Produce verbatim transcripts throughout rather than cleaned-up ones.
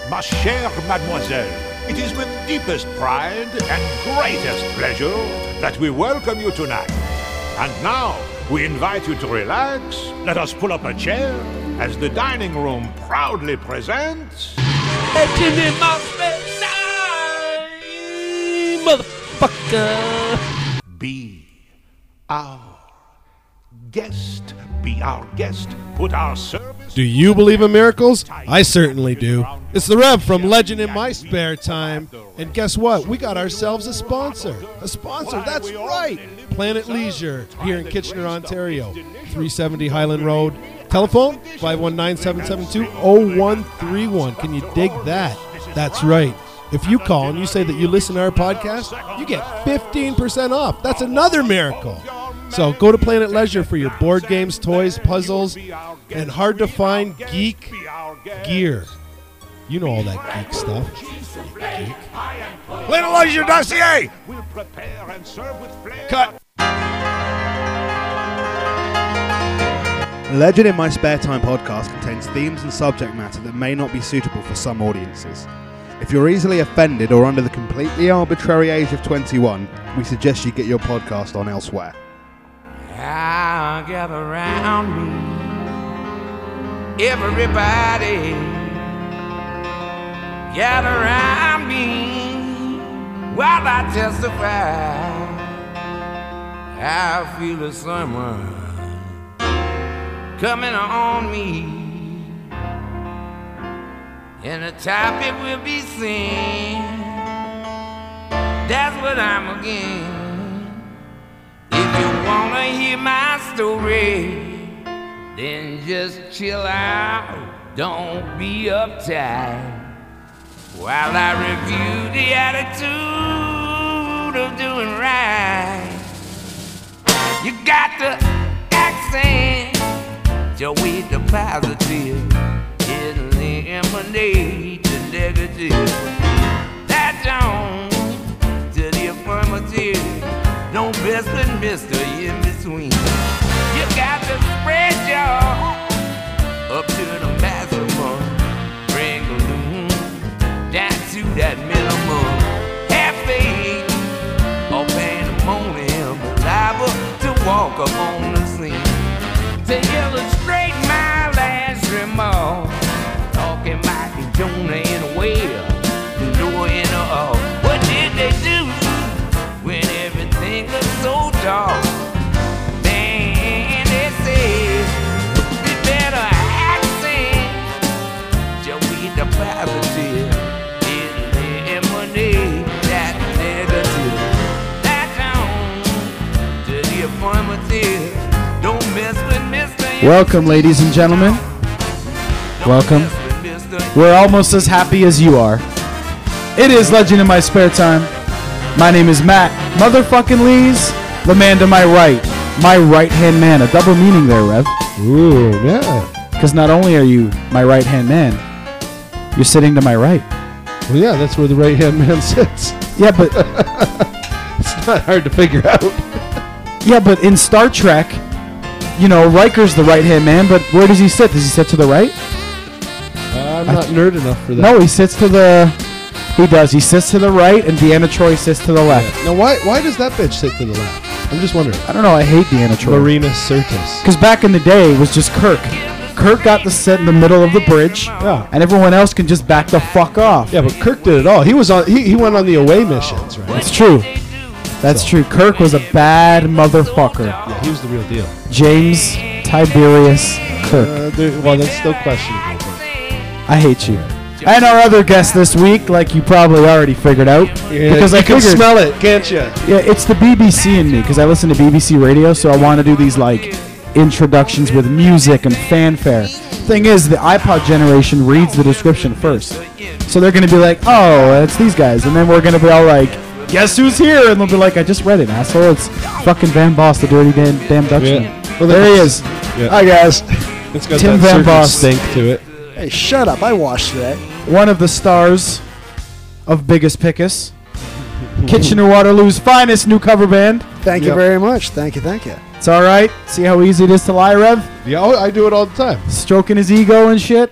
Ma chère mademoiselle, it is with deepest pride and greatest pleasure that we welcome you tonight. And now, we invite you to relax. Let us pull up a chair as the dining room proudly presents... Legend in my spare time, motherfucker. Be our guest. Be our guest. Put our service... Do you believe in miracles? I certainly do. It's the Rev from Legend in My Spare Time. And guess what? We got ourselves a sponsor. A sponsor, that's right. Planet Leisure here in Kitchener, Ontario. three seventy Highland Road. Telephone, five one nine, seven seven two, zero one three one. Can you dig that? That's right. If you call and you say that you listen to our podcast, you get fifteen percent off. That's another miracle. So go to Planet Leisure for your board games, toys, puzzles, and hard-to-find geek gear. You know all that geek stuff. Geek. Planet Leisure dossier! Cut! Legend in My Spare Time podcast contains themes and subject matter that may not be suitable for some audiences. If you're easily offended or under the completely arbitrary age of twenty-one, we suggest you get your podcast on elsewhere. Now gather around me, everybody. Gather around me while I testify. I feel a sermon coming on me, and the topic will be sin. That's what I'm again. If you wanna hear my story, then just chill out, don't be uptight, while I review the attitude of doing right. You got the accent, Joey the positive, eliminate the negative. That's on to the affirmative. No best and mister in between. You got to spread your up to the maximum. Bring a balloon down to that minimum. Have faith or pandemonium, liable to walk up on the scene. To illustrate my last remark, talking Mike and Jonah in a well, Noah in a hall. What did they do when everything looks so dark? Man, they say we better accent Joey the positive, eliminate that negative. That's on to the affirmative. Don't mess with Mister Welcome, ladies and gentlemen. Welcome. We're almost as happy as you are. It is Legend in My Spare Time. My name is Matt Motherfucking Lees, the man to my right, my right-hand man. A double meaning there, Rev. Ooh, yeah. Because not only are you my right-hand man, you're sitting to my right. Well, yeah, that's where the right-hand man sits. Yeah, but... It's not hard to figure out. Yeah, but in Star Trek, you know, Riker's the right-hand man, but where does he sit? Does he sit to the right? Uh, I'm not nerd enough for that. No, he sits to the... He does. He sits to the right, and Deanna Troi sits to the left. Yeah. Now, why why does that bitch sit to the left? I'm just wondering. I don't know. I hate Deanna Troi. Marina Sirtis. Because back in the day, it was just Kirk. Kirk got to sit in the middle of the bridge, Yeah. and everyone else can just back the fuck off. Yeah, but Kirk did it all. He was on. He, he went on the away missions, right? That's true. That's So. true. Kirk was a bad motherfucker. Yeah, he was the real deal. James Tiberius Kirk. Uh, there, well, that's still questionable. But I hate you. And our other guest this week, like you probably already figured out, yeah, because you I can figured, smell it, can't you? yeah, it's the B B C in me, because I listen to B B C radio, so I want to do these like introductions with music and fanfare. Thing is, the iPod generation reads the description first, so they're gonna be like, "Oh, it's these guys," and then we're gonna be all like, "Guess who's here?" And they'll be like, "I just read it, asshole. It's fucking Van Boss, the dirty damn, damn Dutchman." Yeah. Well, there he is. Yeah. Hi guys. It's got Tim that Van certain Boss. stink to it. Hey, shut up. I washed today. One of the stars of Biggest Pickus, Kitchener-Waterloo's finest new cover band. Thank you Yep. very much. Thank you, thank you. It's all right. See how easy it is to lie, Rev? Yeah, oh, I do it all the time. Stroking his ego and shit.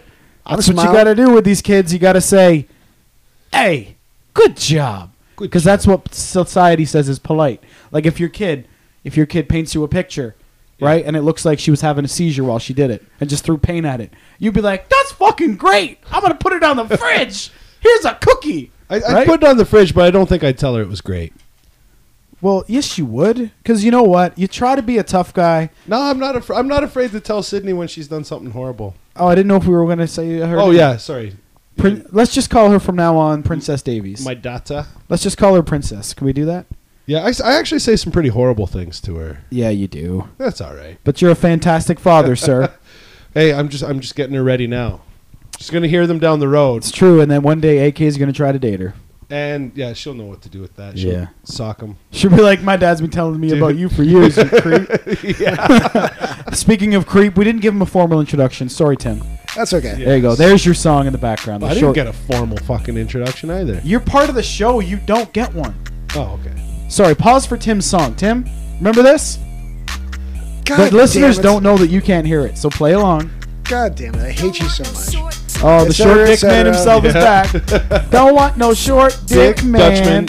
I'm That's what you smiling. got to do with these kids. You got to say, hey, good job. Good Because that's what society says is polite. Like if your kid, if your kid paints you a picture, right, and it looks like she was having a seizure while she did it and just threw paint at it, you'd be like, that's fucking great. I'm going to put it on the fridge. Here's a cookie. I, I Right? put it on the fridge, but I don't think I'd tell her it was great. Well, yes, you would. Because you know what? You try to be a tough guy. No, I'm not. Af- I'm not afraid to tell Sydney when she's done something horrible. Oh, I didn't know if we were going to say her. Oh name. yeah, sorry. Prin- Let's just call her from now on Princess Davies. My data. Let's just call her Princess. Can we do that? Yeah, I, s- I actually say some pretty horrible things to her. Yeah, you do. That's all right. But you're a fantastic father, sir. Hey, I'm just I'm just getting her ready now. Just gonna hear them down the road, It's true. And then one day A K is going to try to date her. and yeah, she'll know what to do with that. She'll Yeah. sock them. She'll be like, my dad's been telling me Dude. about you for years, you creep. Speaking of creep, we didn't give him a formal introduction. Sorry, Tim. That's okay. Yeah. There you go. There's your song in the background. The I didn't short- get a formal fucking introduction either. You're part of the show. You don't get one. Oh, okay. Sorry, pause for Tim's song. Tim, remember this? God But listeners damn it. don't know that you can't hear it, so play along. God damn it! I hate you so much. Oh, the Et short cetera, et dick man cetera. himself is back. Don't want no short dick, Dick man.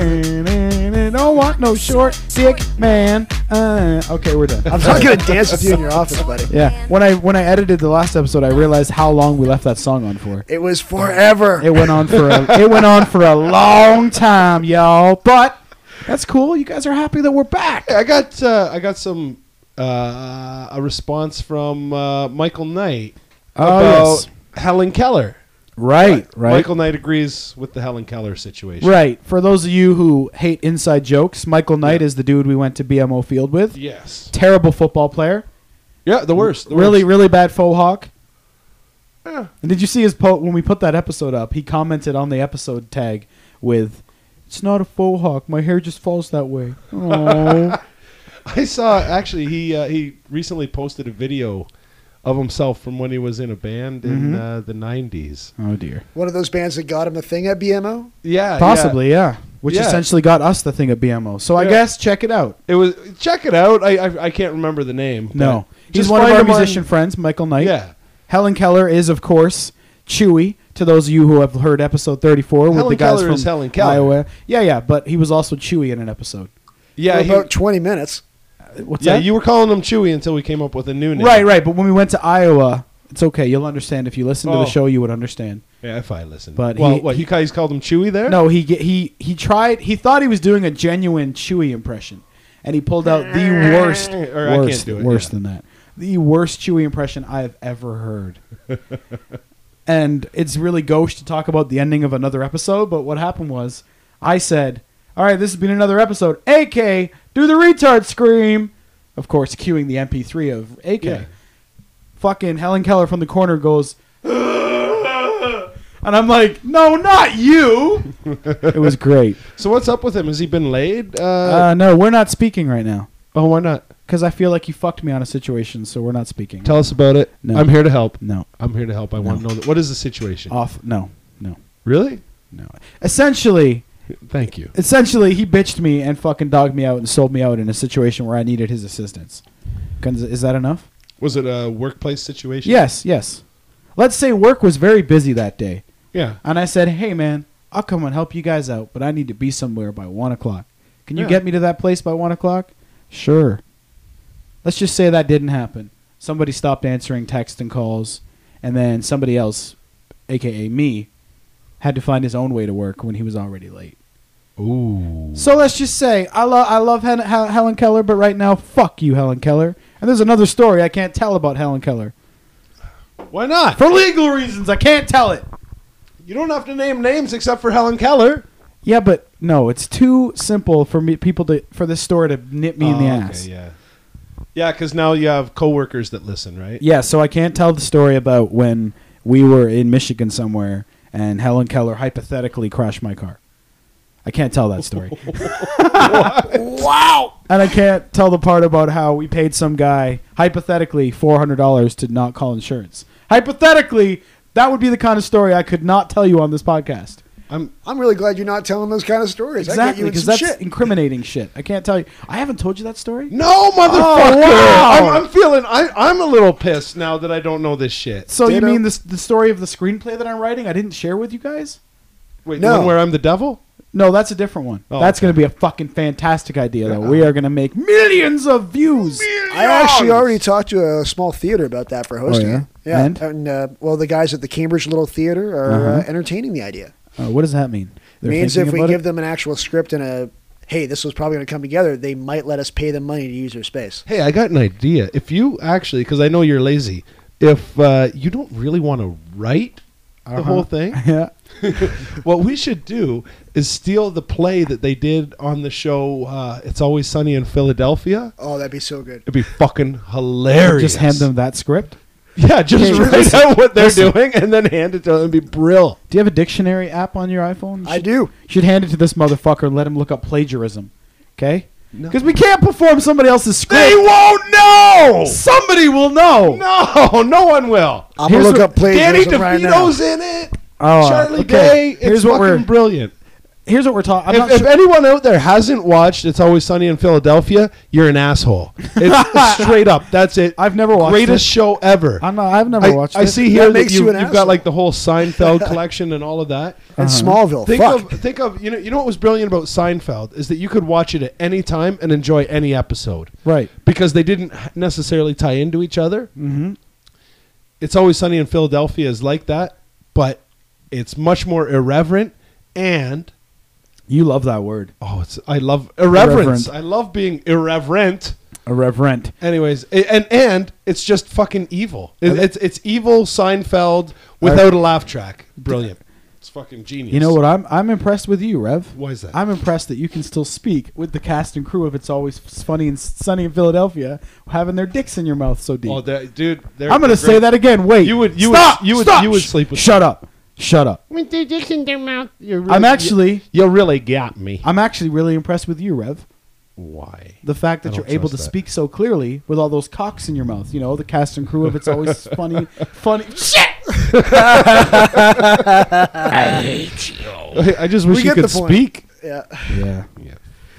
Don't want no short dick man. Uh, okay, we're done. I'm I'm sorry. not gonna dance with you in your office, buddy. Yeah, when I when I edited the last episode, I realized how long we left that song on for. It was forever. It went on for a, it went on for a long time, y'all. But that's cool. You guys are happy that we're back. Hey, I got uh, I got some uh, a response from uh, Michael Knight Oh, about yes. Helen Keller. Right, right. Michael Knight agrees with the Helen Keller situation. Right. For those of you who hate inside jokes, Michael Knight is the dude we went to B M O Field with. Yes. Terrible football player. Yeah, the worst. The really, worst. really bad faux hawk. Yeah. And did you see his post when we put that episode up? He commented on the episode tag with, "It's not a faux hawk. My hair just falls that way." Oh. I saw actually he uh, he recently posted a video of himself from when he was in a band in Mhm. uh, the nineties. Oh dear. One of those bands that got him the thing at B M O. Yeah, Possibly, yeah. Which Yeah. essentially got us the thing at B M O. So I Yeah. guess check it out. yeah. It was check it out. I I, I can't remember the name. No. but He's just one of find our him on- musician friends, Michael Knight. Yeah. Helen Keller is, of course, Chewy. To those of you who have heard episode thirty-four with Helen the guys Keller from is Helen Keller. Iowa. Yeah, yeah, but he was also Chewy in an episode. Yeah, for he- about twenty minutes. What's yeah. that? You were calling him Chewy until we came up with a new name. Right, right. But when we went to Iowa, it's okay. You'll understand. If you listen to Oh. the show, you would understand. Yeah, if I listened. But well, he- what he- you guys called him Chewy there? No, he ge- he he tried. He thought he was doing a genuine Chewy impression, and he pulled out the worst, Or I worse, can't do it, worse yeah. than that, the worst Chewy impression I have ever heard. And it's really gauche to talk about the ending of another episode. But what happened was, I said, "All right, this has been another episode. A K, do the retard scream." Of course, cueing the M P three of A K. Yeah. Fucking Helen Keller from the corner goes, and I'm like, "No, not you." It was great. So what's up with him? Has he been laid? Uh, Uh, no, we're not speaking right now oh, why not? because I feel like you fucked me on a situation, so we're not speaking. Tell us about it. No. I'm here to help. No, I'm here to help. I No. want to know that. What is the situation? off. No, no, Really? no. Essentially, Thank you. essentially, he bitched me and fucking dogged me out and sold me out in a situation where I needed his assistance. Can- Is that enough? Was it a workplace situation? Yes, yes. Let's say work was very busy that day, Yeah. and I said, "Hey, man, I'll come and help you guys out, but I need to be somewhere by one o'clock. Can you Yeah. get me to that place by one o'clock?" Sure. Let's just say that didn't happen. Somebody stopped answering texts and calls, and then somebody else, a k a me, had to find his own way to work when he was already late. Ooh. So let's just say I love I love Hen- Hel- Helen Keller, but right now, fuck you, Helen Keller. And there's another story I can't tell about Helen Keller Why not? for legal reasons. I can't tell it. You don't have to name names except for Helen Keller. Yeah, but no, it's too simple for me people to for this story to nip me in the Oh, okay, ass. Yeah. Yeah, because now you have coworkers that listen, right? Yeah, so I can't tell the story about when we were in Michigan somewhere and Helen Keller hypothetically crashed my car. I can't tell that story. Wow. And I can't tell the part about how we paid some guy hypothetically four hundred dollars to not call insurance. Hypothetically, that would be the kind of story I could not tell you on this podcast. I'm I'm really glad you're not telling those kind of stories. I get Exactly, you in because some that's shit. incriminating shit. I can't tell you. I haven't told you that story. no motherfucker. Oh, wow. I'm, I'm feeling. I, I'm a little pissed now that I don't know this shit. So you Ditto. mean this, the story of the screenplay that I'm writing? I didn't share with you guys. Wait, No. the one where I'm the devil? No, that's a different one. Oh, that's okay. going to be a fucking fantastic idea, though. We are going to make millions of views. I actually already talked to a small theater about that for hosting. Oh, yeah? it. Yeah. And? And, uh, well, the guys at the Cambridge Little Theater are uh Uh-huh. entertaining the idea. Uh, what does that mean? They're means thinking if we about give it? them an actual script and a, hey, this was probably going to come together, they might let us pay them money to use their space. Hey, I got an idea. If you actually, because I know you're lazy, if uh, you don't really want to write the Uh-huh. whole thing, Yeah. what we should do is steal the play that they did on the show uh, It's Always Sunny in Philadelphia. Oh, that'd be so good. It'd be fucking hilarious. Just hand them that script. Yeah, just Hey, write listen, out what they're listen. doing and then hand it to them. It'd be brill. Do you have a dictionary app on your iPhone? You I should- do. You should hand it to this motherfucker and let him look up plagiarism. Okay? No. Because we can't perform somebody else's script. They won't know! Somebody will know. No, no one will. I'm Here's going to look what- up Danny plagiarism right now. DeVito's in it. Oh, Charlie okay. Day. It's Here's what fucking we're brilliant. here's what we're talking. I'm If, not if sure- anyone out there hasn't watched It's Always Sunny in Philadelphia, you're an asshole. It's straight up. That's it. I've never watched Greatest it. show ever. I'm not. I've never I, watched I it. see That here that, makes you, you an you've got asshole. like the whole Seinfeld collection and all of that. And Uh-huh. Smallville. Think Fuck. of think of you know you know what was brilliant about Seinfeld is that you could watch it at any time and enjoy any episode Right. because they didn't necessarily tie into each other. Mm-hmm. It's Always Sunny in Philadelphia is like that, but it's much more irreverent and You love that word, oh, it's I love irreverence. Irreverent. I love being irreverent. irreverent. Anyways, a- and and it's just fucking evil. It, it's it's evil Seinfeld without a laugh track. Brilliant. It's fucking genius. You know what? I'm I'm impressed with you, Rev. Why is that? I'm impressed that you can still speak with the cast and crew of It's Always Funny and Sunny in Philadelphia, having their dicks in your mouth so deep. Oh, that, dude, they're- I'm gonna they're say great. that again. Wait. You would- you would- stop. you would- stop. you would sleep with Shut up. Shut up. With their dicks in their mouth. You're I'm actually You, you really got me. I'm actually really impressed with you, Rev. Why? The fact I that you're don't able to trust that. speak so clearly with all those cocks in your mouth. You know, the cast and crew of It's Always Funny, funny. Shit. I hate you. I just wish We you get the could point. speak. Yeah. Yeah. Yeah.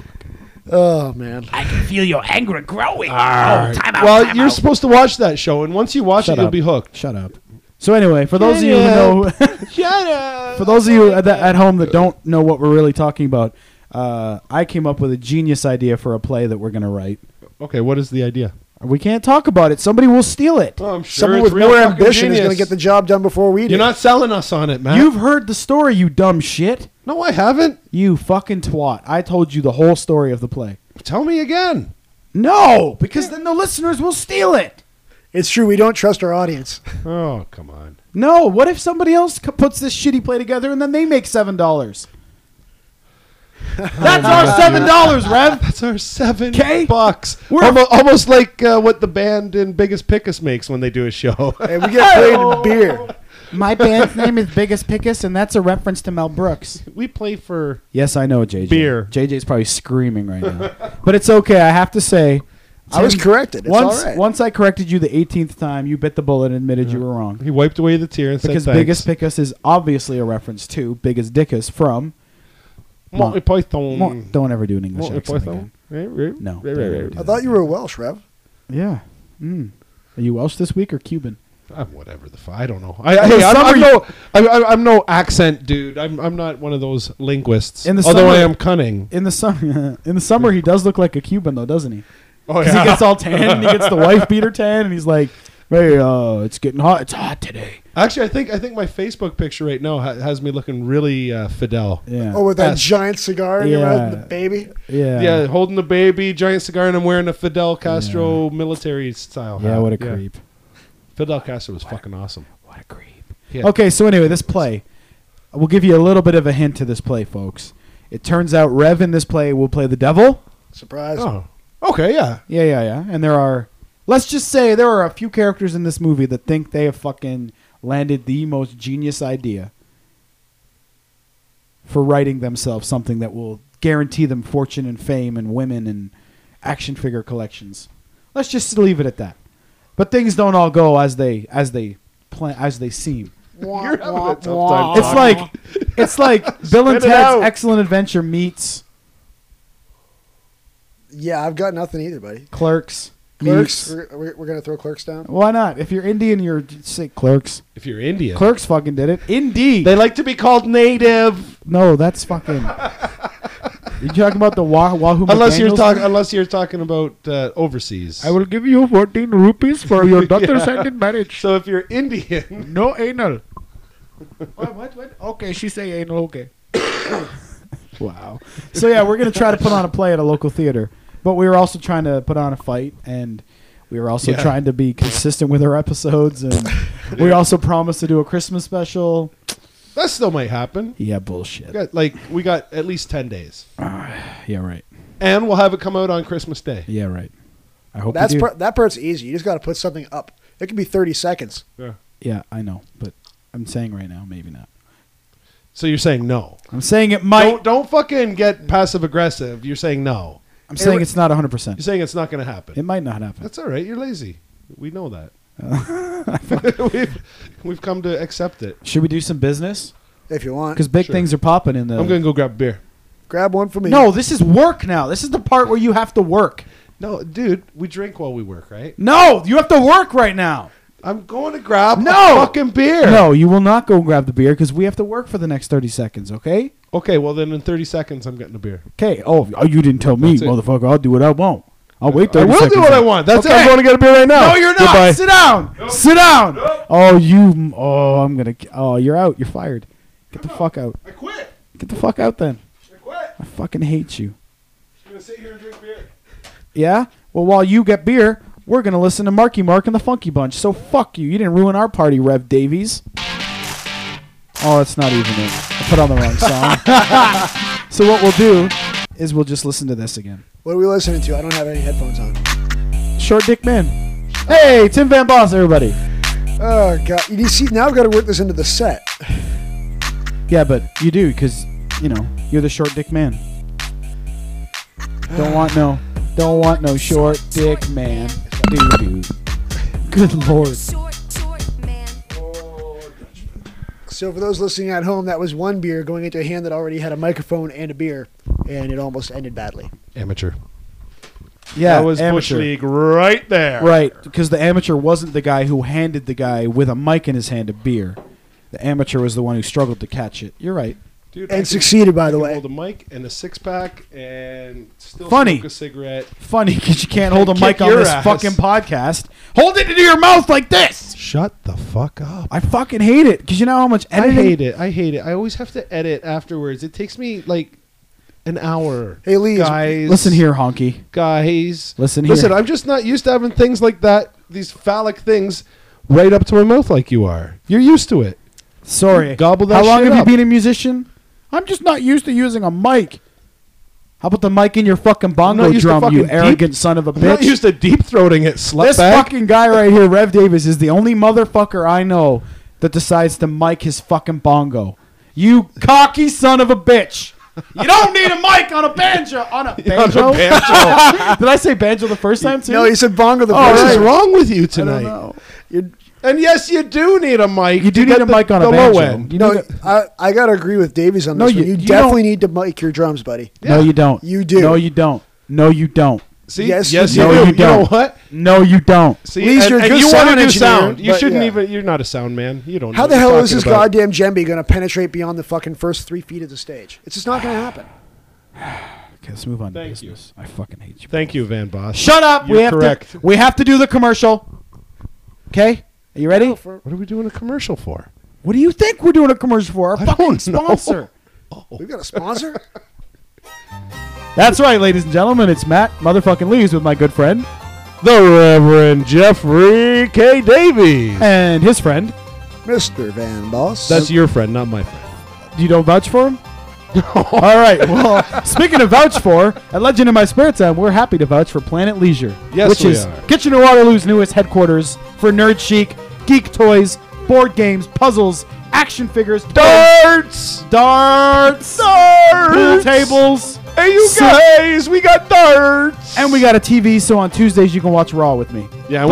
Oh, man. I can feel your anger growing. Alright. Oh, time out. well, time you're out. supposed to watch that show, and once you watch Shut it, you'll up. be hooked. Shut up. So anyway, for those of you who Shut know, Shut up. for those of you at, at home that don't know what we're really talking about, uh, I came up with a genius idea for a play that we're going to write. Okay, what is the idea? We can't talk about it. Somebody will steal it. Oh, I'm sure Someone it's with real more fucking ambition is genius. going to get the job done before we do. You're not selling us on it, man. You've heard the story, you dumb shit. No, I haven't. You fucking twat. I told you the whole story of the play. Tell me again. No, because then the listeners will steal it. It's true. We don't trust our audience. Oh, come on. No, what if somebody else c- puts this shitty play together and then they make seven dollars? That's our seven dollars, Rev. That's our seven 'Kay. bucks. We're- Almost, almost like uh, what the band in Biggest Pickus makes when they do a show. And we get paid in beer. My band's name is Biggest Pickus, and that's a reference to Mel Brooks. we play for... Yes, I know, J J. Beer. J J's probably screaming right now, but it's okay. I have to say, I was Tim, corrected. It's once all right. once I corrected you the eighteenth time, you bit the bullet and admitted you were wrong. He wiped away the tear and Because said thanks. Biggest Pickus is obviously a reference to Biggest Dickus from. Monty Python. Mo- Don't ever do an English Monty accent Python. again. No, Right, don't right, ever right. do I thought you were Welsh, Rev. Yeah. Mm. Are you Welsh this week or Cuban? Uh, whatever the f- I don't know. I, I, In the hey, I'm, summer I'm you- no, I'm, I'm I'm no accent dude. I'm I'm not one of those linguists. In the although summer- I am cunning. In the summer, in the summer, he does look like a Cuban, though, doesn't he? Oh Because he gets all tan and he gets the wife beater tan, and he's like, "Hey, uh, it's getting hot. It's hot today." Actually, I think I think my Facebook picture right now ha- has me looking really uh, Fidel. Yeah. Oh, with that Yes. giant cigar in your mouth and Yeah. the baby. yeah. Yeah, holding the baby, giant cigar, and I'm wearing a Fidel Castro military style. Yeah. hat. What a creep. Fidel Castro was fucking awesome. What a creep. Yeah. Okay, so anyway, this play. We'll give you a little bit of a hint to this play, folks. It turns out Rev in this play will play the devil. Surprise. Oh, okay, yeah. Yeah, yeah, yeah. And there are, let's just say, there are a few characters in this movie that think they have fucking landed the most genius idea for writing themselves something that will guarantee them fortune and fame and women and action figure collections. Let's just leave it at that. But things don't all go as they as they plan as they seem. You're having a tough time. It's like It's like Bill and Spit it out. Ted's Excellent Adventure meets Yeah, I've got nothing either, buddy. Clerks. Clerks. meets- We're, we're, we're gonna throw Clerks down. Why not? If you're Indian, you're say Clerks. If you're Indian, Clerks fucking did it. Indeed. they like to be called native. no, that's fucking. You talking about the Wah- Wahoo? Unless you're McDaniels talking, thing? unless you're talking about uh, overseas. I will give you fourteen rupees for your daughter's Yeah. hand in marriage. So if you're Indian, No anal. what, what? What? Okay, she say anal. Okay. Wow. So yeah, we're gonna try to put on a play at a local theater, but we were also trying to put on a fight, and we were also Yeah. trying to be consistent with our episodes, and we also promised to do a Christmas special. that still might happen. Yeah, bullshit. We got, like we got at least ten days, Yeah, right. and we'll have it come out on Christmas Day. Yeah, right. I hope That's you do. per, that part's easy. You just got to put something up. It could be thirty seconds. Yeah, I know, but I'm saying right now, maybe not. So you're saying no? I'm saying it might. Don't don't fucking get passive aggressive. You're saying no. I'm saying It- it's not one hundred percent. You're saying it's not going to happen. It might not happen. That's all right. You're lazy. We know that. we've, we've come to accept it. Should we do some business? If you want, Because big Sure. things are popping in the. I'm going to go grab beer. grab one for me. No, this is work now. This is the part where you have to work. No, dude, we drink while we work, right? No, you have to work right now. I'm going to grab No! a fucking beer. No, you will not go grab the beer because we have to work for the next thirty seconds, okay? Okay, well then in thirty seconds I'm getting a beer. Okay. Oh, oh, you didn't tell me, That's it. motherfucker. I'll do what I want. I'll wait I thirty will seconds. do what I want. That's Okay. I'm going to get a beer right now. No, you're not. Goodbye. Sit down. Sit down. Oh, you. Oh, I'm going to. Oh, you're out. You're fired. Get the fuck out. I quit. Get the fuck out then. I quit. I fucking hate you. I'm going to sit here and drink beer. Yeah? Well, while you get beer, we're going to listen to Marky Mark and the Funky Bunch. So fuck you. You didn't ruin our party, Rev Davies. Oh, it's not even it. I put on the wrong song. So what we'll do is we'll just listen to this again. What are we listening to? I don't have any headphones on. Short Dick Man. Hey, Tim Van Boss, everybody. Oh god! You see, now I've got to work this into the set. Yeah, but you do because, you know, you're the Short Dick Man. Don't want no, don't want no Short Dick Man. Dude, dude. Good lord. So for those listening at home, that was one beer going into a hand that already had a microphone and a beer, and it almost ended badly. Amateur. Yeah, that was Bush amateur. League right there. Right, because the amateur wasn't the guy who handed the guy with a mic in his hand a beer. The amateur was the one who struggled to catch it. You're right. Dude, I And can- succeeded, by I the can way. hold a mic and a six pack and still Funny. smoke a cigarette. Funny because you can't hold a Kick mic on your this ass. fucking podcast. Hold it into your mouth like this. Shut the fuck up. I fucking hate it because you know how much I editing. hate it. I hate it. I always have to edit afterwards. It takes me like an hour. Hey, Lee, is- guys. Listen here, honky. guys. Listen here. Listen, I'm just not used to having things like that. These phallic things right up to my mouth like you are. You're used to it. Sorry. Gobble that How long shit have you up. been a musician? I'm just not used to using a mic. How about the mic in your fucking bongo not used to drum, you fucking arrogant deep- son of a I'm not bitch? used to deep throating it, This slutbag. fucking guy right here, Rev Davis, is the only motherfucker I know that decides to mic his fucking bongo. You cocky son of a bitch. You don't need a mic on a banjo. On a banjo? banjo. Did I say banjo the first time too? No, he said bongo the Oh, What first is time. wrong with you I tonight? don't know. You're- And yes, you do need a mic. You do to need get a the, mic on a the low banjo. end. You No, need I, I got to agree with Davies on No, this you- one. You, you definitely don't- need to mic your drums, buddy. No, you don't. You do. No, you don't. No, you don't. See, Yes, yes, you you do. do. No, you You know don't. what? No, you don't. See, At least and, you're a and good you sound want to do engineer, sound. You but shouldn't yeah. even. You're not a sound man. You don't. How know the what hell you're is this talking about. goddamn djembe going to penetrate beyond the fucking first three feet of the stage? It's just not going to happen. Okay, let's move on Thank to you. business. I fucking hate you. Thank you, Van Boss. Shut up. we You're have correct. to. We have to do the commercial. Okay, are you ready? No, for- What are we doing a commercial for? What do you think we're doing a commercial for? Our I fucking don't know. sponsor. We've got a sponsor? That's right, ladies and gentlemen. It's Matt motherfucking Lees with my good friend The Reverend Jeffrey K. Davies. and his friend. Mister Van Boss. That's your friend, not my friend. You don't vouch for him? All right. Well, speaking of vouch for, at Legend in My Spare Time, we're happy to vouch for Planet Leisure, Yes, which we is are. Kitchener-Waterloo's newest headquarters for nerd chic, geek toys, board games, puzzles, action figures, Darts! darts, Darts! pool tables, Hey, you So- guys, we got darts! and we got a T V. So on Tuesdays you can watch Raw with me. Yeah, and But- we're,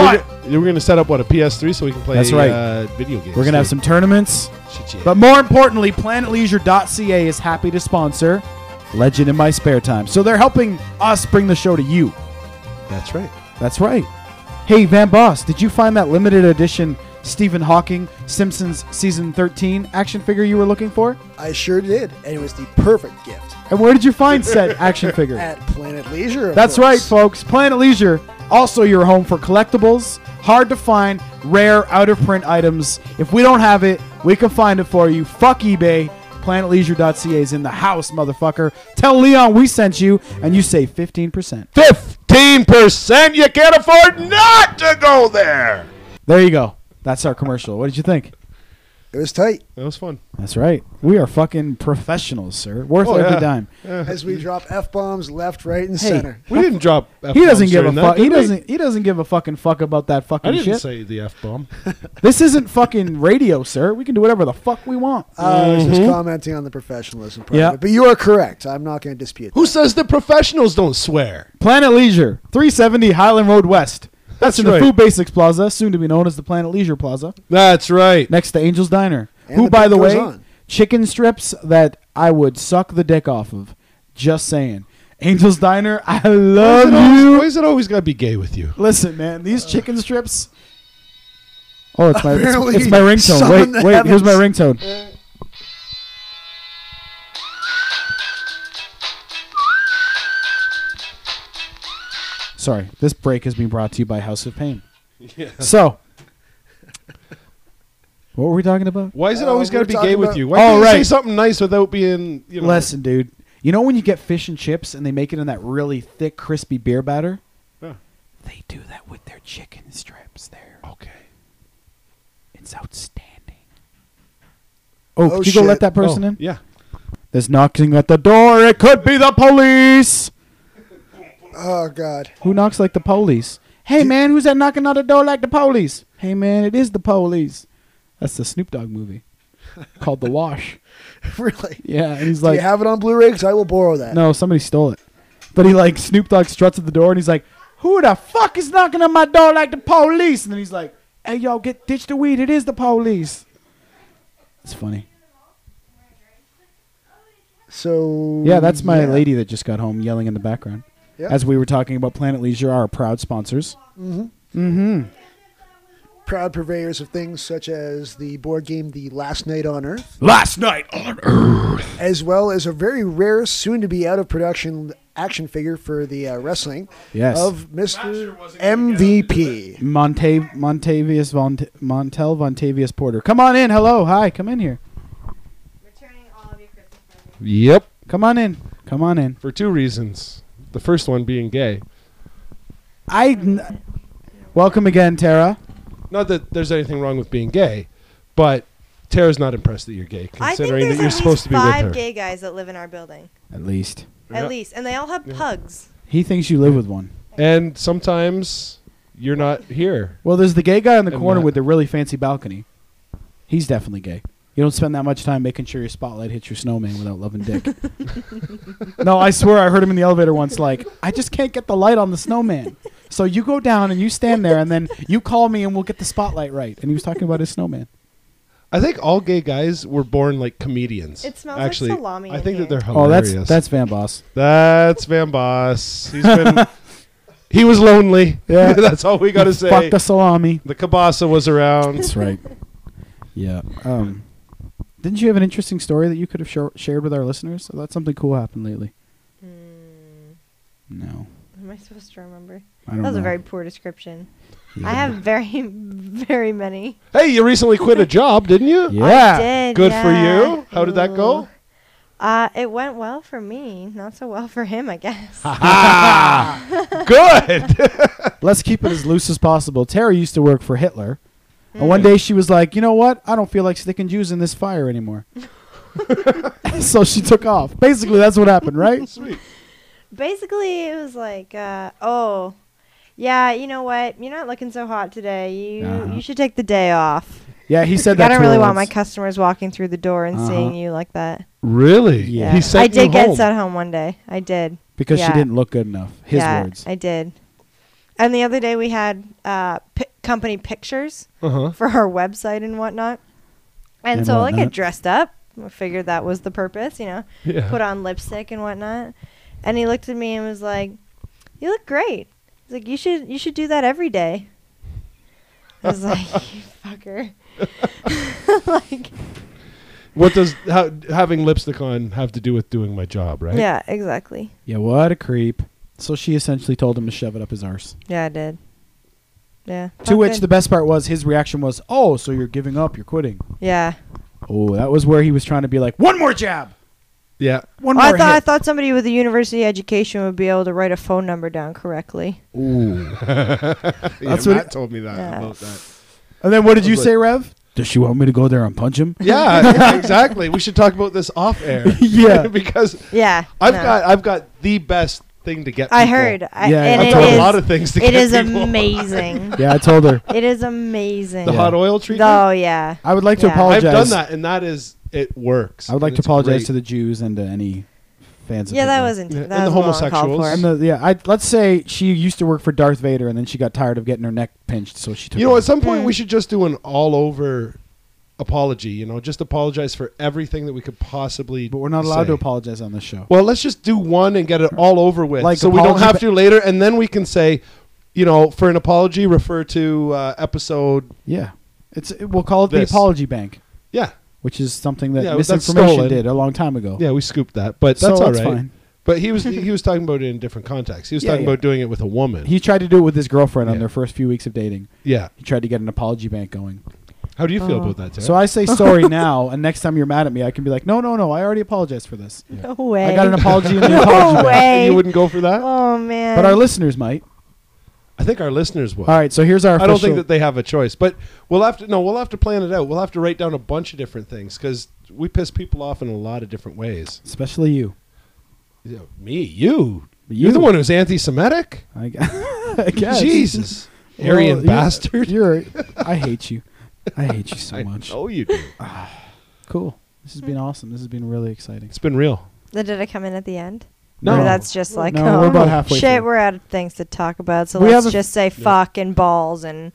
We're going to set up, what, a P S three so we can play That's right. uh, video games. We're going to have some tournaments. Shit, yeah. But more importantly, planet leisure dot c a is happy to sponsor Legend in My Spare Time. So they're helping us bring the show to you. That's right. That's right. Hey, Van Boss, did you find that limited edition Stephen Hawking Simpsons Season thirteen action figure you were looking for? I sure did, and it was the perfect gift. And where did you find said action figure? At Planet Leisure, of That's course. right, folks. Planet Leisure, also your home for collectibles, hard to find, rare, out-of-print items. If we don't have it, we can find it for you. Fuck eBay. planet leisure dot c a is in the house, motherfucker. Tell Leon we sent you, and you save fifteen percent. fifteen percent? You can't afford not to go there. There you go. That's our commercial. What did you think? It was tight. That was fun. That's right. We are fucking professionals, sir. Worth Oh, every yeah. dime. As we drop F-bombs left, right, and Hey, center. We didn't drop F-bombs He doesn't give a during that, fuck. He did we? doesn't. He doesn't give a fucking fuck about that fucking I didn't shit. say the F-bomb. This isn't fucking radio, sir. We can do whatever the fuck we want. I was just commenting on the professionalism part Yeah. of it. But you are correct. I'm not going to dispute Who that. says the professionals don't swear? Planet Leisure, three seventy Highland Road West. That's, That's in the right. Food Basics Plaza, soon to be known as the Planet Leisure Plaza, That's right. next to Angel's Diner. And Who, the by beat the goes way, on. chicken strips that I would suck the dick off of. Just saying. Angel's Diner, I Why love is, it always, you. why is it always got to be gay with you? Listen, man, these chicken strips. Oh, it's my it's, Apparently it's my ringtone. summoned Wait, the wait, here's my heavens. ringtone. Sorry, this break has been brought to you by House of Pain. Yeah. So, what were we talking about? Why is it Uh, always we got were to be talking gay with about- you? Why Oh, can't you say right. something nice without being, you know? Listen, dude. You know when you get fish and chips and they make it in that really thick, crispy beer batter? Yeah. They do that with their chicken strips there. Okay. It's outstanding. Oh, Oh, could you go shit. let that person Oh, in? Yeah. There's knocking at the door. It could be the police. Oh, God. Who knocks like the police? Hey, man, who's that knocking on the door like the police? Hey, man, it is the police. That's the Snoop Dogg movie called The Wash. Really? Yeah, and he's Do like, you have it on Blu-ray? Because I will borrow that. no, somebody stole it. But he like Snoop Dogg struts at the door and he's like, who the fuck is knocking on my door like the police? And then he's like, hey, yo, get ditch the weed. It is the police. It's funny. So... Yeah, that's my yeah. lady that just got home yelling in the background. Yeah. As we were talking about Planet Leisure, our proud sponsors. Mm-hmm. Mm-hmm. Proud purveyors of things such as the board game The Last Night on Earth, Last night on Earth. as well as a very rare, soon-to-be out-of-production action figure for the uh, wrestling Yes. of Mister M V P. Monte Montavious Von Montel Vontavious Porter. Come on in. Hello. Hi. Come in here. Returning all of your Christmas presents. Yep. Come on in. Come on in. For two reasons. The first one being gay. I n- welcome again, Tara. Not that there's anything wrong with being gay, but Tara's not impressed that you're gay, I think considering there's that you're at supposed least to be with five her. gay guys that live in our building, At least Yeah. at least, and they all have pugs. he thinks you live with one. And sometimes you're not here. Well, there's the gay guy in the I'm corner not. with the really fancy balcony. He's definitely gay. You don't spend that much time making sure your spotlight hits your snowman without loving dick. No, I swear I heard him in the elevator once like, I just can't get the light on the snowman. So you go down and you stand there and then you call me and we'll get the spotlight right. And he was talking about his snowman. I think all gay guys were born like comedians. It smells like Actually, salami I in think that here. they're Oh, hilarious. that's that's Van Boss. That's Van Boss. He's been he was lonely. Yeah. That's all we got to say. Fuck the salami. The kielbasa was around. That's right. Yeah. Um, didn't you have an interesting story that you could have shor- shared with our listeners? I thought something cool happened lately. Hmm, No. am I supposed to remember? I don't That was know. a very poor description. Yeah. I have very, very many. Hey, you recently quit a job, didn't you? Yeah. I did. Good for yeah. you. How did that go? Ooh. Uh, it went well for me, not so well for him, I guess. Good. Let's keep it as loose as possible. Tara used to work for Hitler. And one day she was like, you know what? I don't feel like sticking Jews in this fire anymore. So she took off. Basically, that's what happened, right? Sweet. Basically, it was like, uh, oh, yeah, you know what? You're not looking so hot today. You Uh-huh. you should take the day off. Yeah, he said I that don't to her really want my once. customers walking through the door and Uh-huh. seeing you like that. Really? Yeah. He sent I you did get home. sent home one day. I did. Because Yeah. she didn't look good enough. His yeah, words. I did. And the other day we had uh, pi- company pictures Uh-huh. for our website and whatnot. And, And so like I whatnot. dressed up. I figured that was the purpose, you know. Yeah. Put on lipstick and whatnot. And he looked at me and was like, "You look great." He's like, "You should you should do that every day." I was like, "You fucker." Like, What does how, having lipstick on have to do with doing my job, right? yeah, exactly. Yeah, what a creep. So she essentially told him to shove it up his arse. Yeah, I did. Yeah. To Not which good. the best part was his reaction was, "Oh, so you're giving up? You're quitting?" Yeah. Oh, that was where he was trying to be like, "One more jab, Yeah. one Well, I more thought I hit." thought somebody with a university education would be able to write a phone number down correctly. Ooh. That's what what Matt it- told me that Yeah. about that. And then what did I you was say, Rev? Does she want me to go there and punch him? Yeah, yeah, exactly. We should talk about this off air. Yeah. because Yeah. I've no. got I've got the best thing to get. I people. heard. I, Yeah, and I've it got is, a lot of things to it get is people. amazing. Yeah, I told her. It is amazing. The Yeah. hot oil treatment. Oh yeah. I would like to Yeah. apologize. I've done that, and that is it works. I would like and to it's apologize great. to the Jews and to any fans of Yeah, that Hitler. wasn't. Yeah, That and was the a little uncalled homosexuals. for. And the, yeah, I let's say she used to work for Darth Vader, and then she got tired of getting her neck pinched, so she took. You know, it. at some point Mm. we should just do an all over apology. You know, just apologize for everything that we could possibly. but we're not allowed say. to apologize on this show. Well, let's just do one and get it all over with, Like so we don't apology have ba- to later, and then we can say, you know, for an apology, refer to uh, episode. Yeah, it's it, we'll call it This. the apology bank, Yeah, which is something that Yeah, that's misinformation stolen. did a long time ago. yeah, we scooped that, but that's so all it's right. fine. But he was he was talking about it in a different context. He was Yeah, talking yeah. about doing it with a woman. He tried to do it with his girlfriend on Yeah. their first few weeks of dating. yeah. He tried to get an apology bank going. How do you feel Oh. about that, Tara? So I say sorry now, and next time you're mad at me, I can be like, no, no, no, I already apologized for this. No way. I got an apology in the No apology bank. way. you wouldn't go for that? Oh man. But our listeners might. I think our listeners would. All right, so here's our I don't official- think that they have a choice, but we'll have to. No, we'll have to plan it out. We'll have to write down a bunch of different things because we piss people off in a lot of different ways. especially you. You know, me, you, You. you're the one who's anti-Semitic. I, gu- I guess. Jesus, Well, Aryan you're- bastard. You're, I hate you. I hate you so I much. know you do. Cool. This has been awesome. This has been really exciting. It's been real. Then did I come in at the end? No. Or that's just like, No, oh, we're about halfway shit, through. we're out of things to talk about. So We let's have a- just say fuck and balls and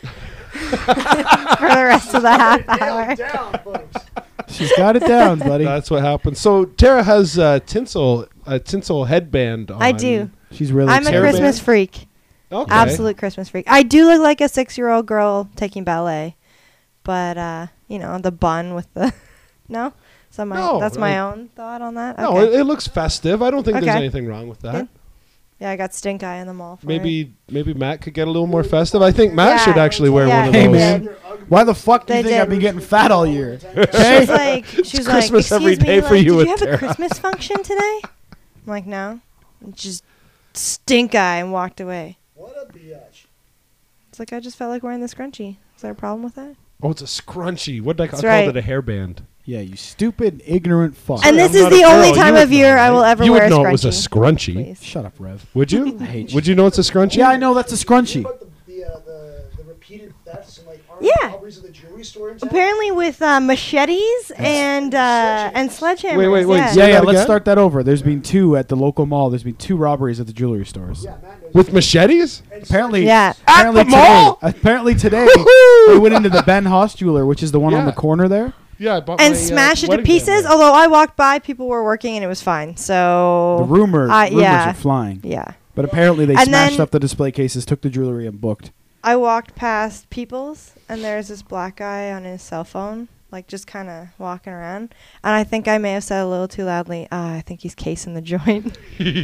for the rest of the half hour. Down, folks. She's got it down, buddy. That's what happened. So Tara has uh, tinsel, a tinsel headband on. I do. She's really I'm a excited. Christmas freak. Okay. Absolute Christmas freak. I do look like a six-year-old girl taking ballet, but uh, you know, the bun with the no. So my No, that's my uh, own thought on that. No, Okay. it, it looks festive. I don't think there's Okay. anything wrong with that. Good. Yeah, I got stink eye in the mall. For Maybe maybe Matt could get a little more festive. I think Matt Yeah. should actually wear Yeah, one of Hey, those. man. Why the fuck do you They think I've did. been getting fat all year? it. She's like, she's like, Christmas excuse every me, day for like, you did with you have Tara." a Christmas function today? I'm like, no. Just stink eye and walked away. What a biatch. It's like I just felt like wearing the scrunchie. Is there a problem with that? Oh, it's a scrunchie. What did I call, That's I called right. it? A hairband. Yeah, you stupid, ignorant fuck. And this I'm is not the a only girl. time You of would year know, I will right? ever You wear would a know scrunchie. it was a scrunchie. Please. Shut up, Rev. Would you? I hate you. Would you know it's a scrunchie? Yeah, I know that's a scrunchie. About the, the, uh, the, the repeated thefts and like armed Yeah. robberies of the jewelry store in town? Apparently with uh, machetes and uh, and sledgehammers. Wait, wait, wait. Yeah. Say Yeah, yeah. that Let's again? start that over. There's been two at the local mall. There's been two robberies at the jewelry stores. Yeah, Matt knows. With machetes? And Apparently, Yeah. apparently At the mall? today, apparently today, Woohoo! they went into the Ben Haas jeweler, which is the one on Yeah. the corner there. Yeah, I bought And my, uh, smash it to wedding pieces. band there. Although I walked by, people were working and it was fine. So The rumor, Uh, rumors yeah. are flying. yeah, But apparently they And smashed then- up the display cases, took the jewelry, and booked. I walked past People's and there's this black guy on his cell phone, like just kind of walking around. And I think I may have said a little too loudly, ah, I think he's casing the joint.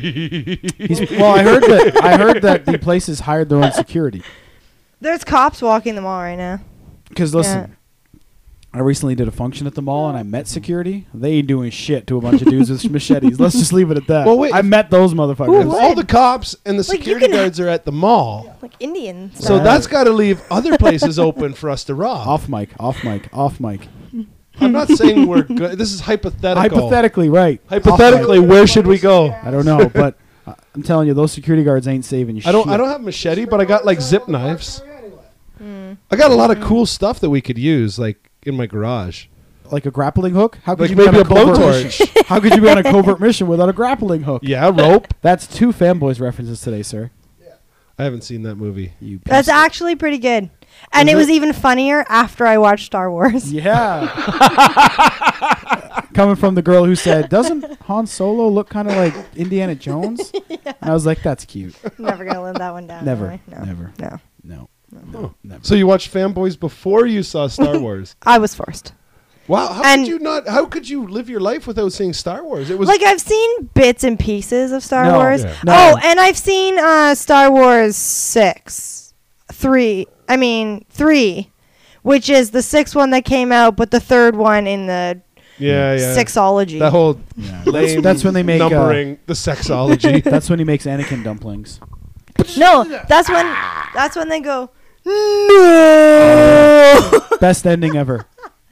He's, well, I heard that I heard that the places hired their own security. There's cops walking the mall right now. Because listen, I recently did a function at the mall and I met security. They ain't doing shit to a bunch of dudes with machetes. Let's just leave it at that. Well, wait, I if- met those motherfuckers. If all the cops and the Like, you security can- guards are at the mall, Like Indians. so Yeah. that's got to leave other places open for us to rob. Off mic, off mic, off mic. I'm not saying we're good. This is hypothetical. Hypothetically, right. Hypothetically, Off mic. where should we go? I don't know, but uh, I'm telling you, those security guards ain't saving you I don't. shit. I don't have machete, but I got like zip knives. Mm. I got a lot of cool stuff that we could use, like in my garage. Like a grappling hook? How could Like you be maybe on a covert blowtorch. mission? How could you be on a covert mission without a grappling hook? Yeah, rope. That's two fanboys references today, sir. I haven't seen that movie. You That's piece of- actually pretty good. And Is it was it? even funnier after I watched Star Wars. Yeah. Coming from the girl who said, "Doesn't Han Solo look kind of like Indiana Jones?" yeah. And I was like, "That's cute." Never gonna live that one down. Never. am I? No. Never. No. No. Huh. No. Never. So you watched Fanboys before you saw Star Wars? I was forced. Wow, how And- could you not? How could you live your life without seeing Star Wars? It was Like I've seen bits and pieces of Star No. Wars. Yeah. No. Oh, and I've seen uh, Star Wars six, three. I mean three, which is the sixth one that came out, but the third one in the yeah, yeah. sexology. That whole Yeah. lame That's, that's when they make. Uh, numbering the sexology. that's when he makes Anakin dumplings. no, that's when that's when they go no. Best ending ever.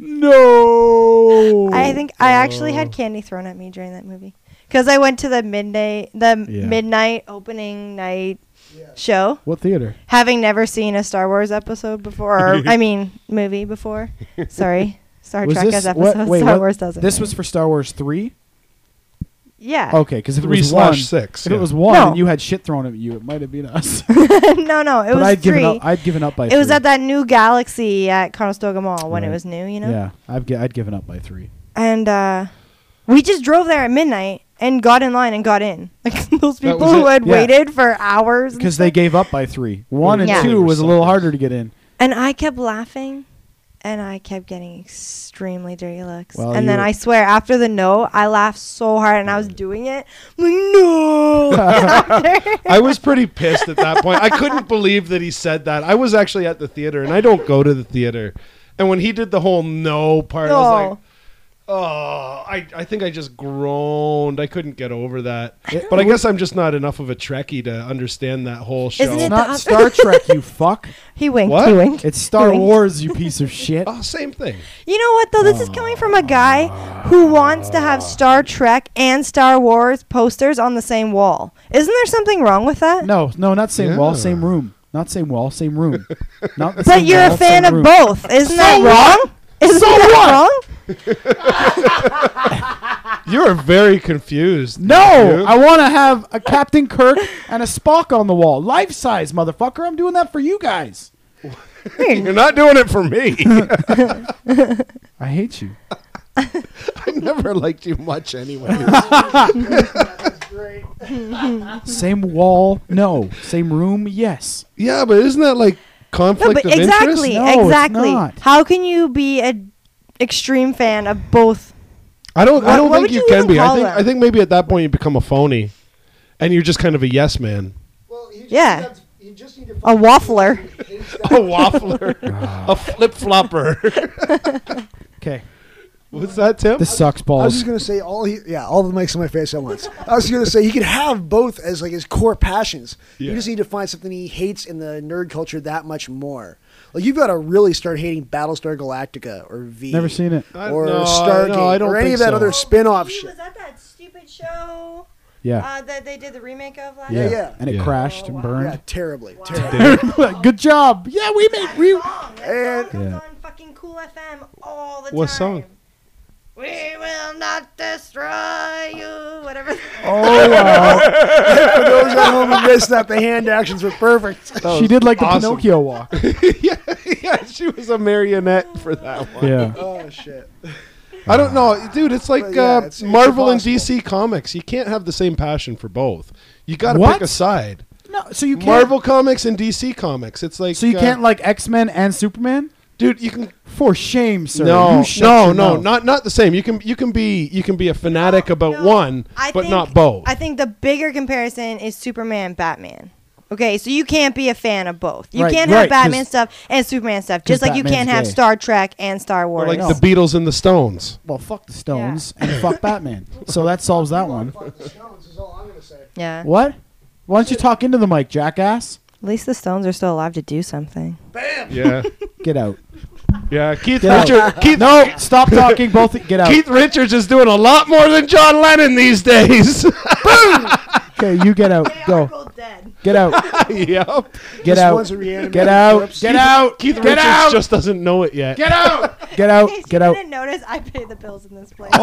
No. I think I actually had candy thrown at me during that movie because I went to the midnight, the Yeah. midnight opening night show, What theater? having never seen a Star Wars episode before, or I mean movie before. Sorry, Star Was Trek this- has what- episodes. wait, Star what- Wars doesn't. This right? was for Star Wars three. yeah. Okay, because if it Three was slash one, six. if yeah. it was one No. and you had shit thrown at you, it might have been us. no, no, it but was I'd three. given up. I'd given up by. it was three. at that new Galaxy at Conestoga Mall when it Right. was new, you know. Yeah, I've gi- I'd given up by three. And uh, we just drove there at midnight and got in line and got in. Like those That people was who it? had Yeah. waited for hours. and Because they stuff. gave up by three. One and Yeah. two was a little harder to get in. And I kept laughing, and I kept getting extremely dirty looks. Well, and then you- I swear, after the no, I laughed so hard, and I was doing it. I'm like, no. I was pretty pissed at that point. I couldn't believe that he said that. I was actually at the theater, and I don't go to the theater. And when he did the whole no part, I was like, No. oh, I, I think I just groaned. I couldn't get over that. But I guess I'm just not enough of a Trekkie to understand that whole show. Isn't It's it not the- Star Trek, you fuck. He winked. What? He winked. It's Star Doing- Wars, you piece of shit. Oh, same thing. You know what, though? This is coming from a guy who wants to have Star Trek and Star Wars posters on the same wall. Isn't there something wrong with that? No, no, not same Yeah. wall, same room. Not same wall, same room. Not the But same you're wall, a fan same of room. both. Isn't So that what? wrong? Isn't So that wrong? You're very confused. No, You? I want to have a Captain Kirk and a Spock on the wall. Life size, motherfucker. I'm doing that for you guys. You're not doing it for me. I hate you. I never liked you much anyway. Same wall, no. Same room, yes. Yeah, but isn't that like No, conflict but of exactly, interest? No, it's exactly. not. How can you be an extreme fan of both? I don't. I What- don't what think would you you can even be. I call think. them? I think maybe at that point you become a phony, and you're just kind of a yes man, Yeah. A waffler. a waffler, a flip flopper. Okay. What's that, Tim? This sucks I was balls. just gonna say all he, yeah, all the mics on my face at once. I was gonna say he could have both as like his core passions. Yeah. You just need to find something he hates in the nerd culture that much more. Like you've got to really start hating Battlestar Galactica or V. Never seen it. I- or no, Stargate no, I don't or any think of that so. other spin-off Was shit. that that stupid show Yeah. uh, that they did the remake of last yeah. yeah, yeah. And it Yeah. crashed and Yeah, burned. terribly, terribly. Good job. Yeah, we made we That song, that And- song comes Yeah. on fucking Cool F M all the What time. song? We will not destroy you. Whatever. Oh wow. For those at home who missed that, the hand actions were perfect. She did like the awesome. Pinocchio walk. yeah, yeah, she was a marionette for that one. Yeah. Oh shit! I don't know, dude. It's like Well, yeah, uh, it's- it's Marvel and impossible. D C Comics. You can't have the same passion for both. You got to What? pick a side. No, so you can't Marvel Comics and D C Comics. It's like So you uh, can't like X-Men and Superman? dude. You can For shame, sir. no, You shut no, your no, mouth. not not the same. You can you can be you can be a fanatic about No, one, I but think- not both. I think the bigger comparison is Superman, Batman. Okay, so you can't be a fan of both. You Right, can't right, have Batman 'cause- stuff and Superman stuff, just like you Batman's can't have gay. Star Trek and Star or Wars. like No. the Beatles and the Stones. Well, fuck the Stones and fuck Batman. So that solves that one. yeah. What? Why don't you talk into the mic, jackass? At least the Stones are still alive to do something. Yeah, Get out. yeah. Keith Get out. Richards. Keith, No, stop talking. Both. Get out. Keith Richards is doing a lot more than John Lennon these days. Okay, you get out. Go. Dead. Get out. yep. Get Just out. one's a reanimated Get out. corpse. Get out. Keith Get Richards out. just doesn't know it yet. Get out. Get In out. case Get you out. didn't notice, I pay the bills in this place.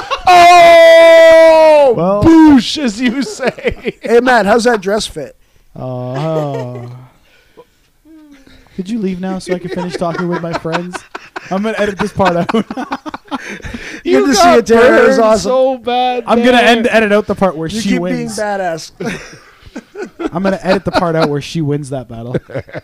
Oh, Well- boosh, as you say. Hey Matt, how's that dress fit? Oh. Could you leave now so I can finish talking with my friends? I'm gonna edit this part out. You Good to see it, Terry. That was awesome. So bad. I'm gonna end, edit out the part where You she keep wins. being badass. I'm gonna edit the part out where she wins that battle.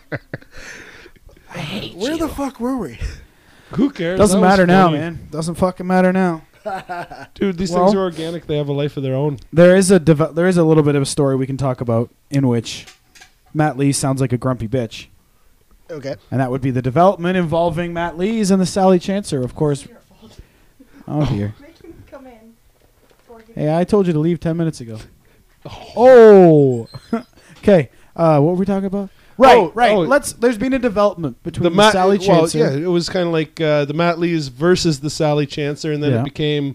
I hate Where you. the fuck were we? Who cares? Doesn't That was matter now, funny. man. Doesn't fucking matter now. Dude, these Well- things are organic. They have a life of their own. There is a deve- there is a little bit of a story we can talk about in which Matt Lee sounds like a grumpy bitch. Okay. And that would be the development involving Matt Lees and the Sally Chancer, of course. Oh, dear. Come in. Hey, I told you to leave ten minutes ago. Oh. Okay. Uh, what were we talking about? Right, Oh, right. oh. Let's. There's been a development between the, Matt, Sally well, Chancer. yeah, it was kind of like uh, the Matt Lees versus the Sally Chancer, and then Yeah. it became.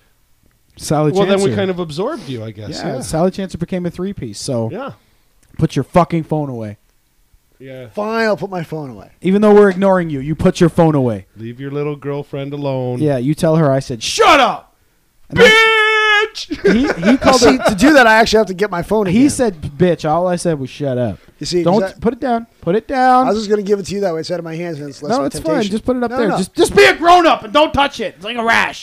Sally Well, Chancer. then we kind of absorbed you, I guess. Yeah, Yeah. Sally Chancer became a three-piece. So Yeah. put your fucking phone away. Yeah. Fine, I'll put my phone away. Even though we're ignoring you, you put your phone away. Leave your little girlfriend alone. Yeah, you tell her I said, shut up! And then Bitch! he, he called See, her. to do that, I actually have to get my phone again. He said, bitch. All I said was, shut up. You see, Don't that- put it down. Put it I down. was just going to give it to you that way. It's out of my hands and it's less No, of a it's fine. temptation. Just put it up No, there. no. Just, just be a grown up and don't touch it. It's like a rash.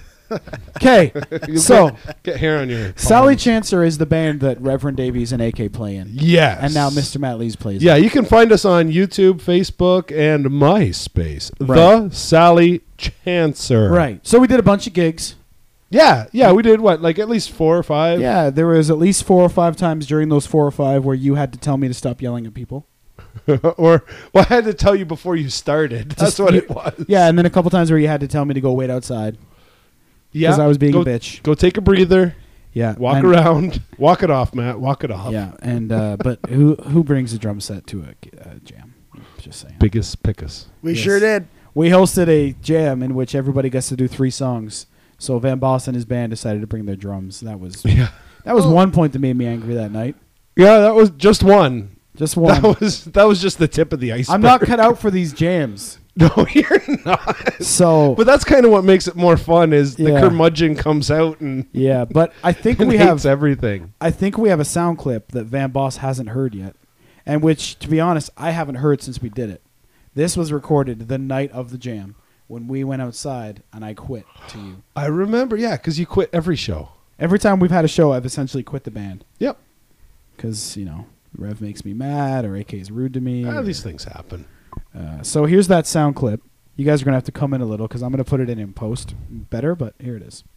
Okay, You'll so get, get hair on your. Sally palms. Chancer is the band that Reverend Davies and A K play in, Yes. and now Mister Matt Lees plays. Yeah, you can find us on YouTube, Facebook, and MySpace. Right. The Sally Chancer. in. Right. So we did a bunch of gigs. Yeah, yeah, we did what, like at least four or five? Yeah, there was at least four or five times during those four or five where you had to tell me to stop yelling at people. Or, well, I had to tell you before you started. That's Just what you- it was. Yeah, and then a couple times where you had to tell me to go wait outside Yeah. because I was being go, a bitch. Go take a breather, Yeah. walk and- around, walk it off, Matt, walk it off. Yeah, and uh, but who who brings a drum set to a, a jam? Just saying. Biggest pickus. We Yes. sure did. We hosted a jam in which everybody gets to do three songs. So Van Boss and his band decided to bring their drums. That was Yeah. that was Oh. one point that made me angry that night. Yeah, that was just one. Just one. That was that was just the tip of the iceberg. I'm not cut out for these jams. No, you're not. So But that's kind of what makes it more fun is the Yeah. curmudgeon comes out and, yeah, but I think and we hates have everything. I think we have a sound clip that Van Boss hasn't heard yet, and which, to be honest, I haven't heard since we did it. This was recorded the night of the jam when we went outside and I quit to you. I remember, yeah, because you quit every show. Every time we've had a show, I've essentially quit the band Yep. because, you know, Rev makes me mad or A K's rude to me. Ah, or- these things happen. Uh, so here's that sound clip. You guys are going to have to come in a little because I'm going to put it in in post better, but here it is.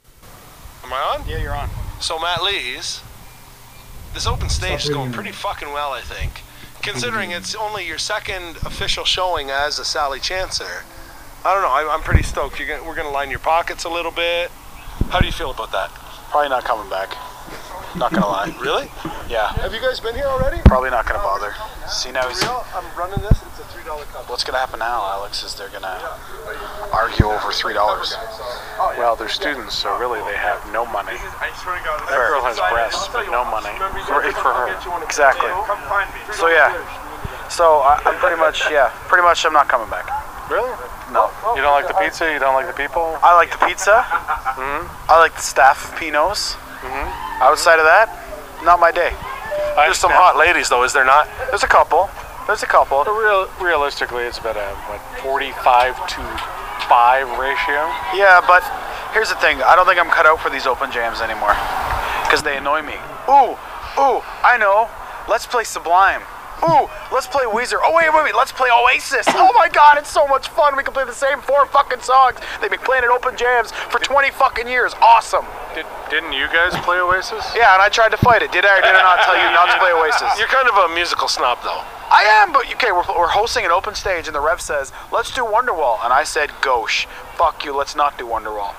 Am I on? Yeah, you're on. So, Matt Lees, this open stage is going pretty fucking well, I think. Considering it's only your second official showing as a Sally Chancer. I don't know, I, I'm pretty stoked. You're gonna, we're going to line your pockets a little bit. How do you feel about that? Probably not coming back. Not gonna lie. Really? Yeah. Have you guys been here already? Probably not gonna bother. See now For he's. real? I'm running this. It's a three dollar cup. What's gonna happen now, Alex? Is they're gonna argue over three dollars. Well, they're students, so really they have no money. That girl has breasts, but no money for, for her. Exactly. So yeah. So I, I'm pretty much yeah. Pretty much I'm not coming back. Really? No. You don't like the pizza? You don't like the people? I like the pizza. Mm-hmm. I like the staff of Pino's. Mm-hmm. Outside of that, not my day. There's some hot ladies, though, is there not? There's a couple. There's a couple. But real, realistically, it's about a what, forty-five to five ratio. Yeah, but here's the thing. I don't think I'm cut out for these open jams anymore. Because they annoy me. Ooh, ooh, I know. Let's play Sublime. Ooh, let's play Weezer. Oh, wait, wait, wait. Let's play Oasis. Oh, my God. It's so much fun. We can play the same four fucking songs. They've been playing at open jams for twenty fucking years. Awesome. Did, didn't you guys play Oasis? Yeah, and I tried to fight it. Did I or did I not tell you not to play Oasis? You're kind of a musical snob, though. I am, but okay, we're, we're hosting an open stage, and the Rev says, let's do Wonderwall. And I said, gosh, fuck you, let's not do Wonderwall.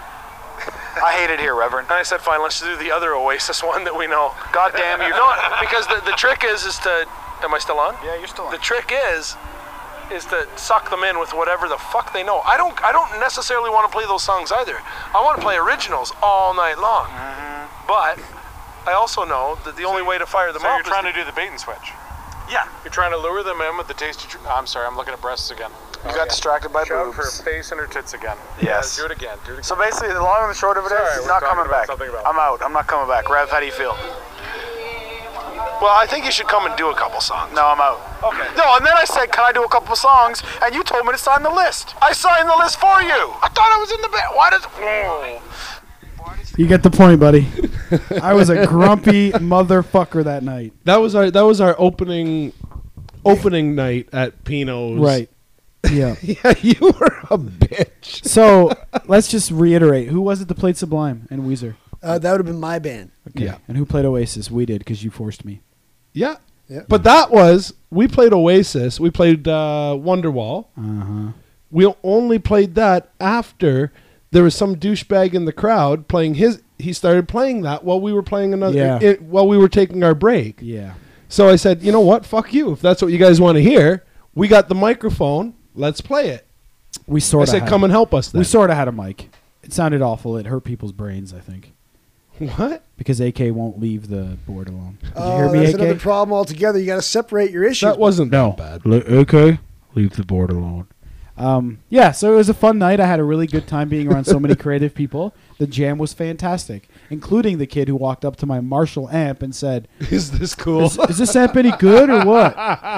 I hate it here, Reverend. And I said, fine, let's do the other Oasis one that we know. God damn you. No, because the, the trick is, is to, am I still on? Yeah, you're still on. The trick is, is to suck them in with whatever the fuck they know. I don't, I don't necessarily want to play those songs either. I want to play originals all night long. Mm-hmm. But I also know that the only way to fire them So up you're trying is to do the bait and switch. Yeah. You're trying to lure them in with the tasty. Tr- I'm sorry, I'm looking at breasts again. You got distracted by Shout boobs. her face and her tits again. Yes. Yeah, do it again. Do it again. So basically, the long and the short of it is, Sorry, he's we're not talking coming about back. something about- I'm out. I'm not coming back. Rev, how do you feel? Well, I think you should come and do a couple songs. No, I'm out. Okay. No, and then I said, can I do a couple of songs? And you told me to sign the list. I signed the list for you. I thought I was in the band. Why does... Oh. You get the point, buddy. I was a grumpy motherfucker that night. That was our that was our opening opening night at Pino's. Right. Yeah. Yeah, you were a bitch. So let's just reiterate. Who was it that played Sublime and Weezer? Uh, that would have been my band. Okay. Yeah. And who played Oasis? We did because you forced me. Yeah. Yeah. But that was we played Oasis. We played uh, Wonderwall. Uh-huh. We only played that after there was some douchebag in the crowd playing his. He started playing that while we were playing another. Yeah. It, while we were taking our break. Yeah. So I said, you know what? Fuck you. If that's what you guys want to hear, we got the microphone. Let's play it. We sort I of said, come and help us. Then. We sort of had a mic. It sounded awful. It hurt people's brains, I think. What? Because A K won't leave the board alone. Did Oh, you hear me, that's A K? another problem altogether. You got to separate your issues. That wasn't No. that bad. Le- A K, leave the board alone. Um, yeah, so it was a fun night. I had a really good time being around so many creative people. The jam was fantastic, including the kid who walked up to my Marshall amp and said, Is this cool? Is, is this amp any good or what?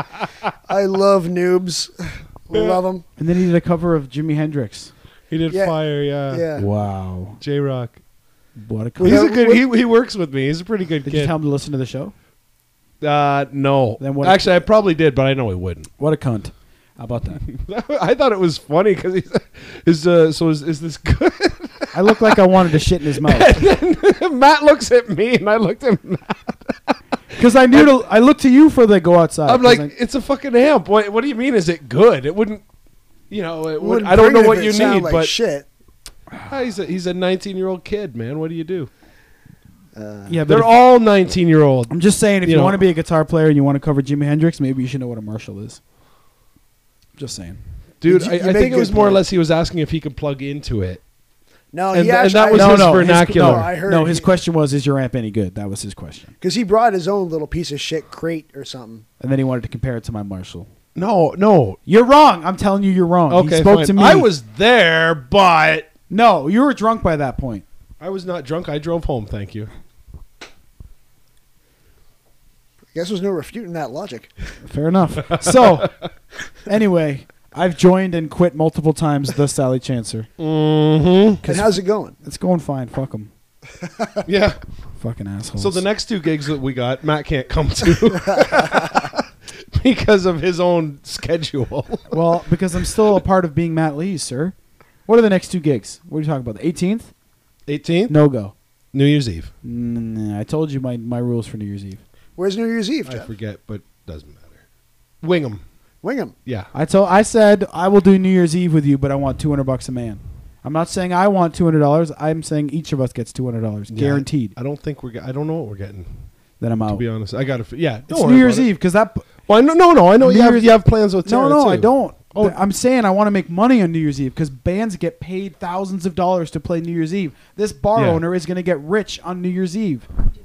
I love noobs. Love them. And then he did a cover of Jimi Hendrix. He did Yeah. Fire, yeah. Yeah. Wow. J-Rock. What a We cover. He's have- a good. we- He, he works with me. He's a pretty good Did you kid. tell him to listen to the show? Uh, no. Then what- Actually, I probably did, but I know he wouldn't. What a cunt. How about that? I thought it was funny because he's is uh, so is, is this good? I look like I wanted to shit in his mouth. Matt looks at me and I looked at Matt. Because I knew to, I looked to you for the go outside. I'm 'cause like, I- it's a fucking amp. What What do you mean? Is it good? It wouldn't. You know, it would, Wouldn't I don't bring know it what if you it sounded need, like but shit. Ah, he's a he's a nineteen year old kid, man. What do you do? Uh, yeah, but They're if- all nineteen year old. I'm just saying, if you you, know- want to be a guitar player and you want to cover Jimi Hendrix, maybe you should know what a Marshall is. Just saying. Dude, You- I, you I make think it good was more or point. less he was asking if he could plug into it. No, And he th- and actually, that was I- his no, vernacular. No, I heard No, his he- question was, is your amp any good? That was his question. Because he brought his own little piece of shit crate or something. And then he wanted to compare it to my Marshall. No, no. You're wrong. I'm telling you, you're wrong. Okay, he spoke fine. to me. I was there, but No, you were drunk by that point. I was not drunk. I drove home. Thank you. I guess there's no refuting that logic. Fair enough. So, anyway, I've joined and quit multiple times the Sally Chancer. Mm-hmm. And how's it going? It's going fine. Fuck them. Yeah. Fucking assholes. So the next two gigs that we got, Matt can't come to because of his own schedule. Well, because I'm still a part of being Matt Lee's, sir. What are the next two gigs? What are you talking about? The eighteenth? eighteenth, No go. New Year's Eve. Nah, I told you my, my rules for New Year's Eve. Where's New Year's Eve, I Jeff? forget, but doesn't matter. Wingham. Wingham. Yeah. I told I said I will do New Year's Eve with you, but I want two hundred bucks a man. I'm not saying I want two hundred dollars. I'm saying each of us gets two hundred dollars, Yeah, guaranteed. I don't think we're. Ge- I don't know what we're getting. Then I'm To out. be honest, I got to. Yeah. Don't It's worry New Year's about it. Eve because that. Well, no, no, no. I know New you have, Year's- you have plans with No, Tara, no, too. I don't. Oh. Th- I'm saying I want to make money on New Year's Eve because bands get paid thousands of dollars to play New Year's Eve. This bar Yeah. owner is going to get rich on New Year's Eve.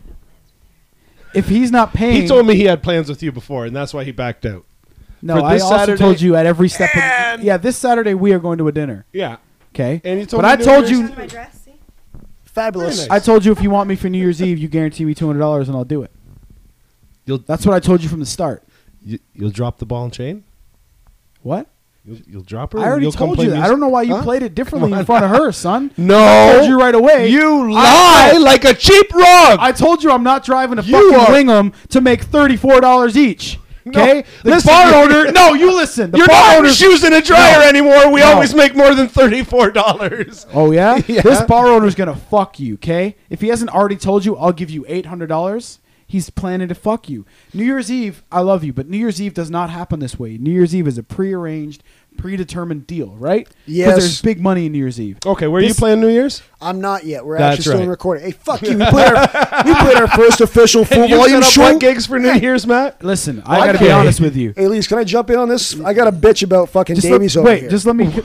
If he's not paying, He told me he had plans with you before, and that's why he backed out. no. for I this also Saturday- told you at every step. And- Of, yeah, this Saturday we are going to a dinner. Yeah. Okay, And you told but me I New told Year's- you. My dress, see? Fabulous. Very I told you if you want me for New Year's Eve, you guarantee me two hundred dollars, and I'll do it. You'll That's what I told you from the start. you, you'll drop the ball and chain. What? You'll, you'll drop her. I and already you'll come told play you that. I music? don't know why you Huh? played it differently Come in on. front of her, son. No, I told you right away. You I- lie like a cheap rug. I told you I'm not driving to You fucking are- Wingham to make thirty-four dollars each. No, Okay? the listen, bar you- owner. No, you listen. The You're bar not owner. shoes in a dryer No. anymore. We No. always make more than thirty-four dollars. Oh yeah? Yeah. This bar owner's gonna fuck you. Okay? If he hasn't already told you, I'll give you eight hundred dollars. He's planning to fuck you. New Year's Eve, I love you, but New Year's Eve does not happen this way. New Year's Eve is a prearranged, predetermined deal, right? 'Cause Yes. there's big money in New Year's Eve. Okay, where are you This- playing New Year's? I'm not yet. We're That's actually still right. recording. Hey, fuck you. We played our, we played our first official full And you volume set up show. what gigs for New Year's, Matt? Listen, I gotta be Okay. honest with you. Hey, Lise, can I jump in on this? I got a bitch about fucking Just Davies let, over wait, here. just let me.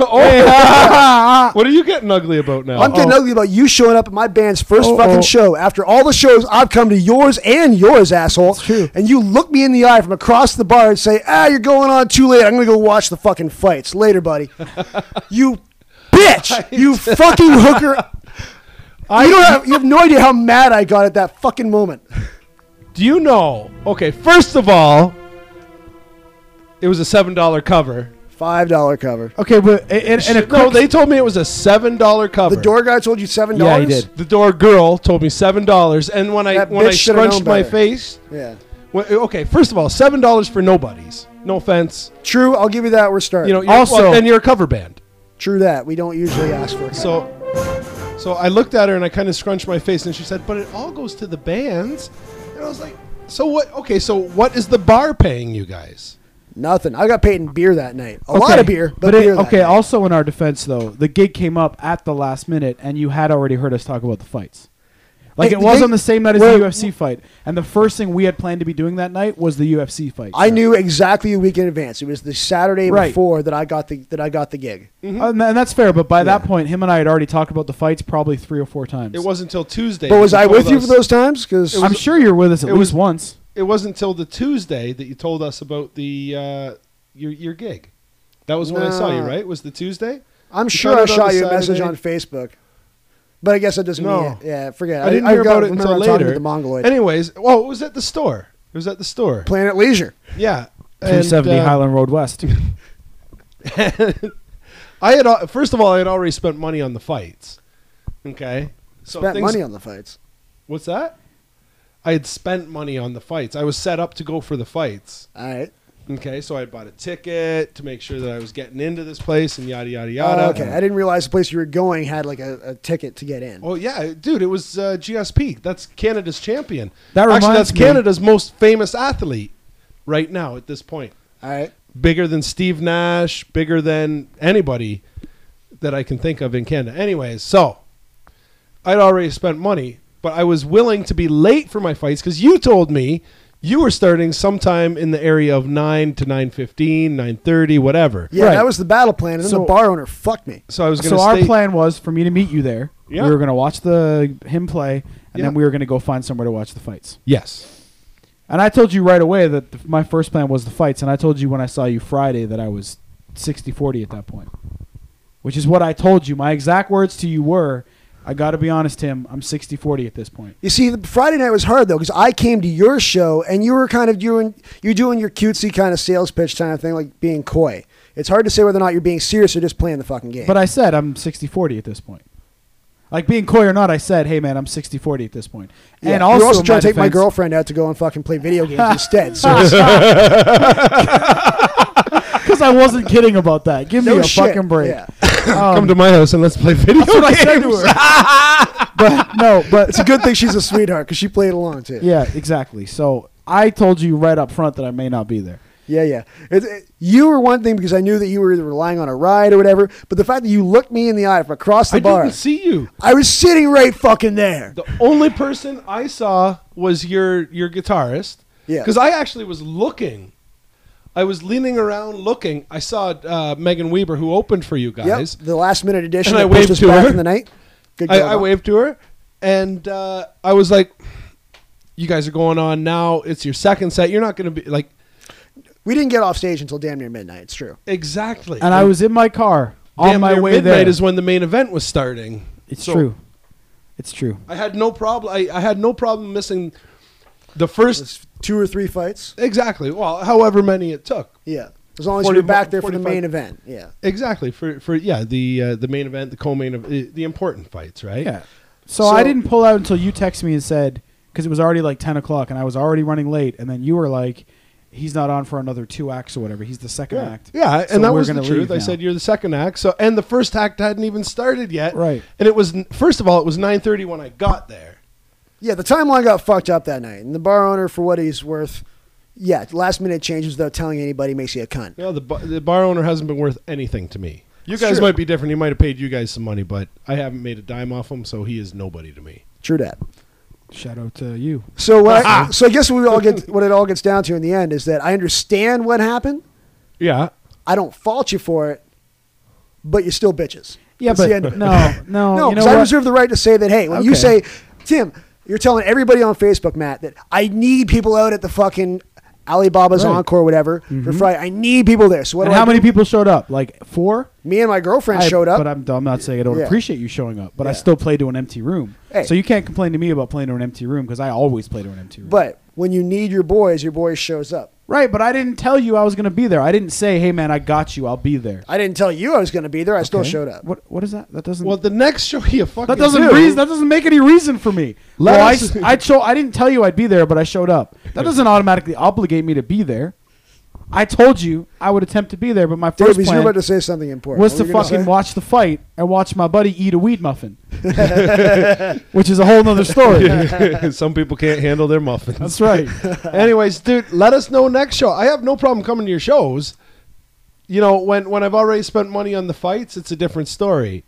Oh. What are you getting ugly about now? I'm getting Uh-oh. ugly about you showing up at my band's first Uh-oh. fucking show after all the shows I've come to yours and yours, asshole. It's true. And you look me in the eye from across the bar and say, ah, you're going on too late. I'm going to go watch the fucking fights. Later, buddy. You bitch. You fucking hooker. you, don't have, you have no idea how mad I got at that fucking moment. Do you know? Okay, first of all, it was a seven dollar cover. Five dollar cover. Okay, but and, and a no, quick- they told me it was a seven dollar cover. The door guy told you seven Yeah, dollars. he did. The door girl told me seven dollars, and when I That when I bitch should've scrunched known my better. face, Yeah. when, okay, first of all, seven dollars for nobodies. No offense, True. I'll give you that. We're starting. you know. You're, Also- well, and you're a cover band, True that. We don't usually ask for it. so. So I looked at her and I kind of scrunched my face, and she said, "But it all goes to the bands." And I was like, "So what? Okay, so what is the bar paying you guys?" Nothing. I got paid in beer that night. A Okay, lot of beer, but, it- beer that okay. night. Also, in our defense, though, the gig came up at the last minute, and you had already heard us talk about the fights. Like Hey, it was they- on the same night as wait, the U F C fight, and the first thing we had planned to be doing that night was the U F C fight. I knew exactly a week in advance. It was the Saturday Right. before that I got the that I got the gig. Uh, and and that's fair, but by that Yeah. point, him and I had already talked about the fights probably three or four times. It wasn't until Tuesday. But was that I you with told you us- for those times? Because I'm sure you were with us at it least was- once. It wasn't until the Tuesday that you told us about the uh, your your gig. That was when I saw you, No. right? Was the Tuesday? I'm You sure found I out on shot the you a message Saturday? on Facebook. But I guess that doesn't No. mean it. Yeah, forget it. I didn't hear got- about it until remember talking later. to the Mongoloid. Anyways, well, it was at the store. It was at the store. Planet Leisure. Yeah, three seventy And, uh, Highland Road West. I had al- first of all, I had already spent money on the fights. Okay, so Spent things- money on the fights. What's that? I had spent money on the fights. I was set up to go for the fights. All right. Okay, so I bought a ticket to make sure that I was getting into this place and yada yada yada. Oh, okay. I didn't realize the place you were going had like a, a ticket to get in. Oh yeah, dude, it was uh, G S P. That's Canada's champion. That Actually, reminds that's me- Canada's most famous athlete right now at this point. All right. Bigger than Steve Nash, bigger than anybody that I can think of in Canada. Anyways, so I'd already spent money, but I was willing to be late for my fights because you told me you were starting sometime in the area of nine to nine fifteen, nine thirty, whatever. Yeah, Right. that was the battle plan, and then So- the bar owner fucked me. So I was going So to our stay. plan was for me to meet you there. Yeah. We were going to watch the him play, and Yeah. then we were going to go find somewhere to watch the fights. Yes. And I told you right away that the, my first plan was the fights, and I told you when I saw you Friday that I was sixty forty at that point, which is what I told you. My exact words to you were, I got to be honest, Tim, I'm sixty forty at this point. You see, the Friday night was hard though because I came to your show and you were kind of doing you doing your cutesy kind of sales pitch kind of thing, like being coy. It's hard to say whether or not you're being serious or just playing the fucking game. But I said I'm sixty forty at this point. Like being coy or not, I said, hey, man, I'm sixty forty at this point. Yeah, And you're also, also in trying to take my defense- girlfriend out to go and fucking play video games instead. So it's, Because I wasn't kidding about that. Give me no a shit. fucking break. Yeah. Um, Come to my house and let's play video That's what I said games. to her. But no, but It's a good thing she's a sweetheart because she played along too. yeah, exactly. So I told you right up front that I may not be there. Yeah, yeah. It, it- you were one thing because I knew that you were either relying on a ride or whatever. But the fact that you looked me in the eye from across the I bar, didn't see you. I was sitting right fucking there. The only person I saw was your your guitarist. Yeah. Because I actually was looking. I was leaning around looking. I saw uh, Megan Weber, who opened for you guys. Yep, the last minute edition And I that pushed waved us to back her. in the night. Good I, job. I waved to her, and uh, I was like, "You guys are going on now. It's your second set. You're not going to be like We didn't get off stage until damn near midnight. It's true. exactly." And I was in my car on Damn my near way midnight there. is when the main event was starting. It's So true. It's true. I had no problem. I, I had no problem missing the first It's two or three fights. exactly. Well, however many it took. Yeah, as long as forty you were back there for the forty-five main event. Yeah. Exactly for for yeah the uh, the main event, the co-main of the, the important fights, right? Yeah. So, So- I didn't pull out until you texted me and said, because it was already like ten o'clock and I was already running late. And then you were like, he's not on for another two acts or whatever. He's the second Yeah, act. yeah, So and that we're was the gonna truth. leave I now. said you're the second act. So and the first act hadn't even started yet. Right. And it was first of all, it was nine thirty when I got there. Yeah, the timeline got fucked up that night, and the bar owner, for what he's worth, yeah, last minute changes without telling anybody makes you a cunt. You know, the bar, the bar owner hasn't been worth anything to me. You It's guys true. might be different. He might have paid you guys some money, but I haven't made a dime off him, so he is nobody to me. True that. Shout out to you. So what? I, so I guess what we all get, what it all gets down to in the end is that I understand what happened. Yeah. I don't fault you for it, but you're still bitches. Yeah, That's the but end of it. no, no. No, you know because I what? reserve the right to say that. Hey, when you Okay. say, Tim, you're telling everybody on Facebook, Matt, that I need people out at the fucking Alibaba's Right. Encore, whatever, for Mhm. Friday. I need people there. So what And do I how many do? people showed up? Like four? Me and my girlfriend I- showed up. But I'm, I'm not saying I don't Yeah. appreciate you showing up, but I Yeah. still play to an empty room. Hey. So you can't complain to me about playing to an empty room because I always play to an empty room. But when you need your boys, your boys shows up. Right, but I didn't tell you I was going to be there. I didn't say, hey, man, I got you. I'll be there. I didn't tell you I was going to be there. I still Okay. showed up. What What is that? That doesn't... Well, the next show you fucking That doesn't do, reason. That doesn't make any reason for me. Let well, I, us- s- I show. I didn't tell you I'd be there, but I showed up. That doesn't automatically obligate me to be there. I told you I would attempt to be there, but my first Davies, plan you're about to say something important. was What to were you gonna fucking say? watch the fight and watch my buddy eat a weed muffin, which is a whole nother story. Some people can't handle their muffins. That's right. Anyways, dude, let us know next show. I have no problem coming to your shows. You know, when when I've already spent money on the fights, it's a different story.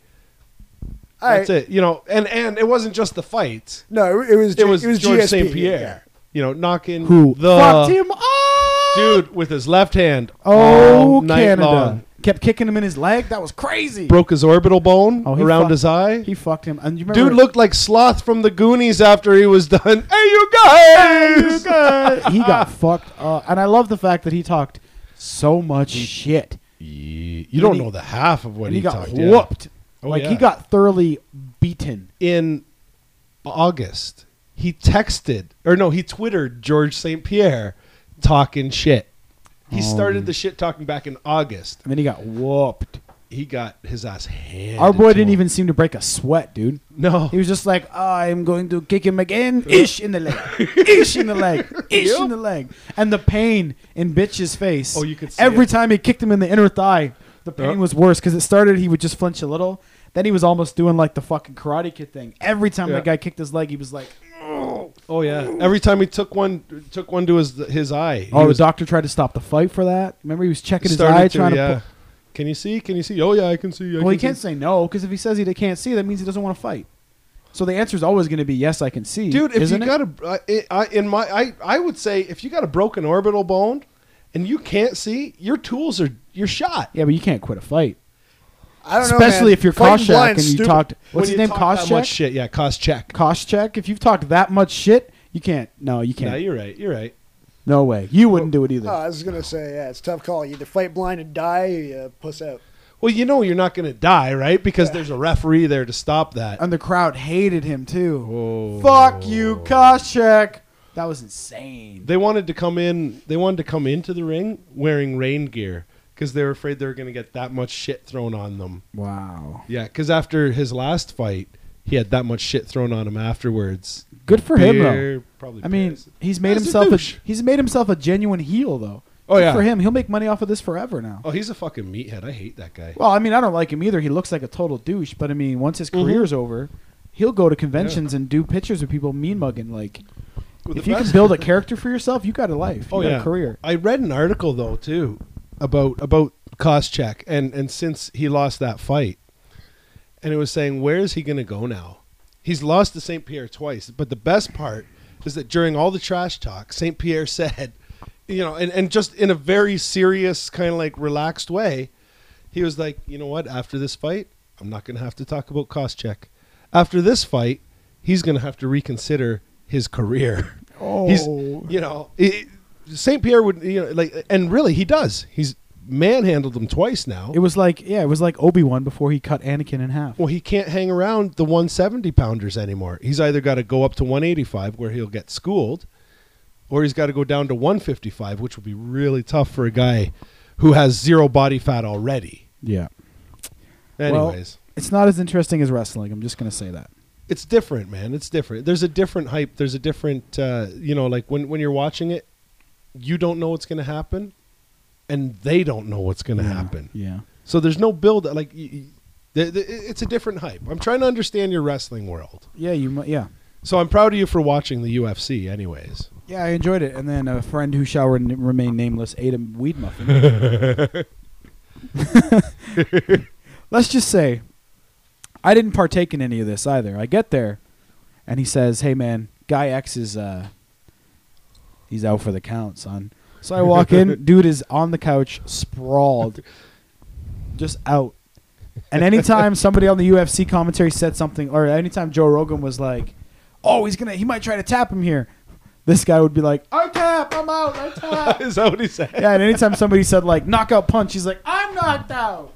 All That's right. it. You know, and and it wasn't just the fights. No, it was It was, it was George G S P, Saint Pierre. yeah. You know, knocking Who the fucked him up? dude with his left hand. Oh, all night Canada. long. Kept kicking him in his leg. That was crazy. Broke his orbital bone Oh, he around fucked- his eye. He fucked him. And you remember Dude looked like Sloth from the Goonies after he was done. Hey, you guys! he got fucked up. And I love the fact that he talked so much shit. You don't he- know the half of what And he, he got talked. yeah. whooped. Oh, like yeah. he got thoroughly beaten. In August, he texted, or no, he Twittered George Saint Pierre talking shit. He Oh. started the shit talking back in August. And then he got whooped. He got his ass handed. Our boy to didn't him. even seem to break a sweat, dude. No. He was just like, I'm going to kick him again. Ish in the leg. Ish in the leg. Ish Yep. in the leg. And the pain in Bitch's face. Oh, you could see Every it. time he kicked him in the inner thigh, the pain Yep. was worse because it started, he would just flinch a little. Then he was almost doing like the fucking Karate Kid thing. Every time Yeah. that guy kicked his leg, he was like, Oh yeah. Every time he took one, took one to his his eye. He oh, was the doctor tried to stop the fight for that. Remember, he was checking his started eye, to, trying yeah. to. Pull. Can you see? Can you see? Oh yeah, I can see. I Well, he can can't see. say no because if he says he can't see, that means he doesn't want to fight. So the answer is always going to be yes, I can see. Dude, if isn't you it? got a, uh, I, I, in my, I, I would say if you got a broken orbital bone, and you can't see, your tools are you're shot. Yeah, but you can't quit a fight. I don't know, Especially man. if you're Fighting Koscheck blind, and you stupid. talked. What's When his you name? talk that much Koscheck. shit, yeah, Koscheck. Koscheck. If you've talked that much shit, you can't. No, you No, can't. you're right. You're right. No way. You wouldn't do it either. Oh, I was gonna say, yeah, it's a tough call. You either fight blind and die, or you puss out. Well, you know you're not going to die, right? Because there's a referee there to stop that. And the crowd hated him too. Oh. Fuck you, Koscheck. That was insane. They wanted to come in. They wanted to come into the ring wearing rain gear because they were afraid they were going to get that much shit thrown on them. Wow. Yeah, because after his last fight, he had that much shit thrown on him afterwards. Good for him Beer, though. Probably. I mean, piss. he's made He's a himself a, douche. he's made himself a genuine heel though. Oh, Good yeah. for him. He'll make money off of this forever now. Oh, he's a fucking meathead. I hate that guy. Well, I mean, I don't like him either. He looks like a total douche. But I mean, once his Mhm. career's over, he'll go to conventions and do pictures of people mean mugging. Like, Well, if the you can best- build a character for yourself, you got a life. You Oh got yeah, a career. I read an article though too about about Koscheck and and since he lost that fight, and it was saying where is he going to go now? He's lost to Saint Pierre twice, but the best part is that during all the trash talk, Saint Pierre said, you know, and and just in a very serious kind of like relaxed way, he was like, you know what? After this fight, I'm not going to have to talk about Koscheck. After this fight, he's going to have to reconsider his career. Oh. He's, you know, it, Saint Pierre would, you know, like, and really he does. He's manhandled him twice now. It was like, yeah, it was like Obi-Wan before he cut Anakin in half. Well, he can't hang around the one seventy pounders anymore. He's either got to go up to one eighty-five where he'll get schooled, or he's got to go down to one fifty-five, which would be really tough for a guy who has zero body fat already. Yeah. Anyways, Well, it's not as interesting as wrestling. I'm just going to say that. it's different, man. It's different. There's a different hype. There's a different, uh, you know, like when, when you're watching it, you don't know what's going to happen, and they don't know what's going to Yeah, happen. yeah. So there's no build. Like, y- y- the, the, it's a different hype. I'm trying to understand your wrestling world. Yeah, you. mu- Yeah. So I'm proud of you for watching the U F C, anyways. Yeah, I enjoyed it. And then a friend who shall re- remain nameless ate a weed muffin. Let's just say, I didn't partake in any of this either. I get there, and he says, "Hey, man, guy X is uh, he's out for the count, son." So I walk in, dude is on the couch, sprawled, just out. And anytime somebody on the U F C commentary said something, or anytime Joe Rogan was like, "Oh, he's gonna, he might try to tap him here," this guy would be like, "I tap, I'm out, I tap." Is that what he said? Yeah, and anytime somebody said like knockout punch, he's like, "I'm knocked out."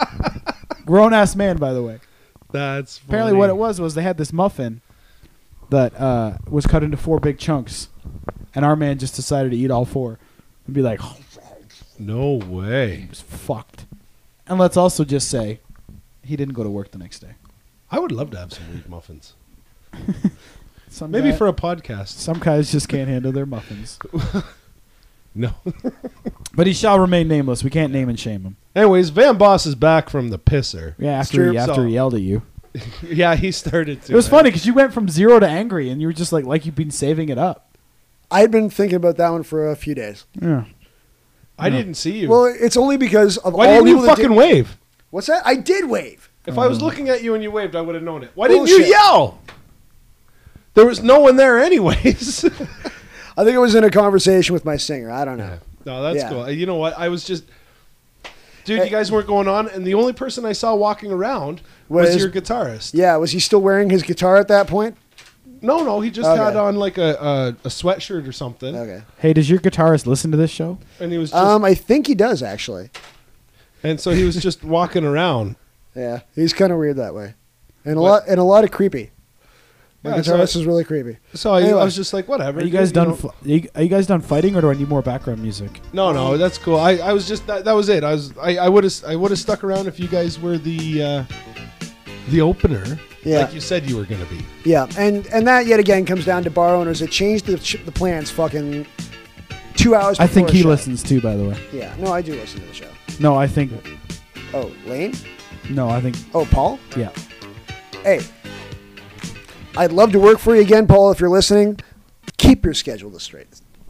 Grown ass man, by the way. That's Apparently, funny. what it was was they had this muffin. The that uh, was cut into four big chunks, and our man just decided to eat all four and be like, no way. He was fucked. And let's also just say, he didn't go to work the next day. I would love to have some wheat muffins. Some Maybe guy- for a podcast. Some guys just can't handle their muffins. No. But he shall remain nameless. We can't name and shame him. Anyways, Van Boss is back from the pisser. Yeah, after he, after So- he yelled at you. Yeah, he started to. It was man. funny because you went from zero to angry, and you were just like, like you've been saving it up. I had been thinking about that one for a few days. Yeah. I No. didn't see you. Well, it's only because of Why all didn't you people that fucking did- wave? What's that? I did wave. If I was Oh. looking at you and you waved, I would have known it. Why didn't you Bullshit. yell? There was no one there anyways. I think I was in a conversation with my singer. I don't know. No, that's Yeah. cool. You know what? I was just... Dude, Hey. you guys weren't going on, and the only person I saw walking around was, Was- your guitarist. Yeah, was he still wearing his guitar at that point? No, no, he just Okay. had on like a, a, a sweatshirt or something. Okay. Hey, does your guitarist listen to this show? And he was just... Um, I think he does actually. and so he was just walking around. Yeah, he's kind of weird that way, and a What? lot and a lot of creepy. My Yeah, so guitarist I- is really creepy. So I, Anyway. I was just like, whatever. Are you guys done? know. F- are, you, are you guys done fighting, or do I need more background music? No, no, that's cool. I, I was just that, that was it. I was I, I would have I would have stuck around if you guys were the uh, the opener, Yeah. like you said you were gonna be. Yeah, and and that yet again comes down to bar owners that changed the ch- the plans fucking two hours. I think before he show. listens too. By the way, Yeah, no, I do listen to the show. no, I think Oh, Lane. no, I think Oh, Paul. yeah. Hey, I'd love to work for you again, Paul. If you're listening, keep your schedule this straight.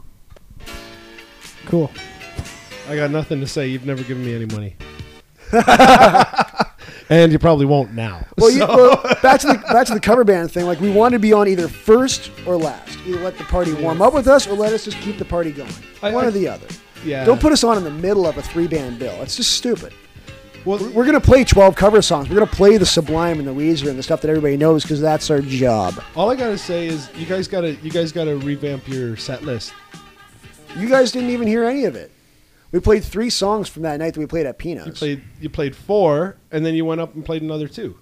Cool. I got nothing to say. You've never given me any money, and you probably won't now. Well, you, So- well, back to the back to the cover band thing. Like we want to be on either first or last. Either let the party warm up with us, or let us just keep the party going. I- One I- or the other. yeah. Don't put us on in the middle of a three band bill. It's just stupid. Well, We're going to play twelve cover songs. We're going to play the Sublime and the Weezer and the stuff that everybody knows because that's our job. all I gotta say is you guys gotta you guys gotta revamp your set list. You guys didn't even hear any of it. We played three songs from that night that we played at Pino's. You played you played four, and then you went up and played another two.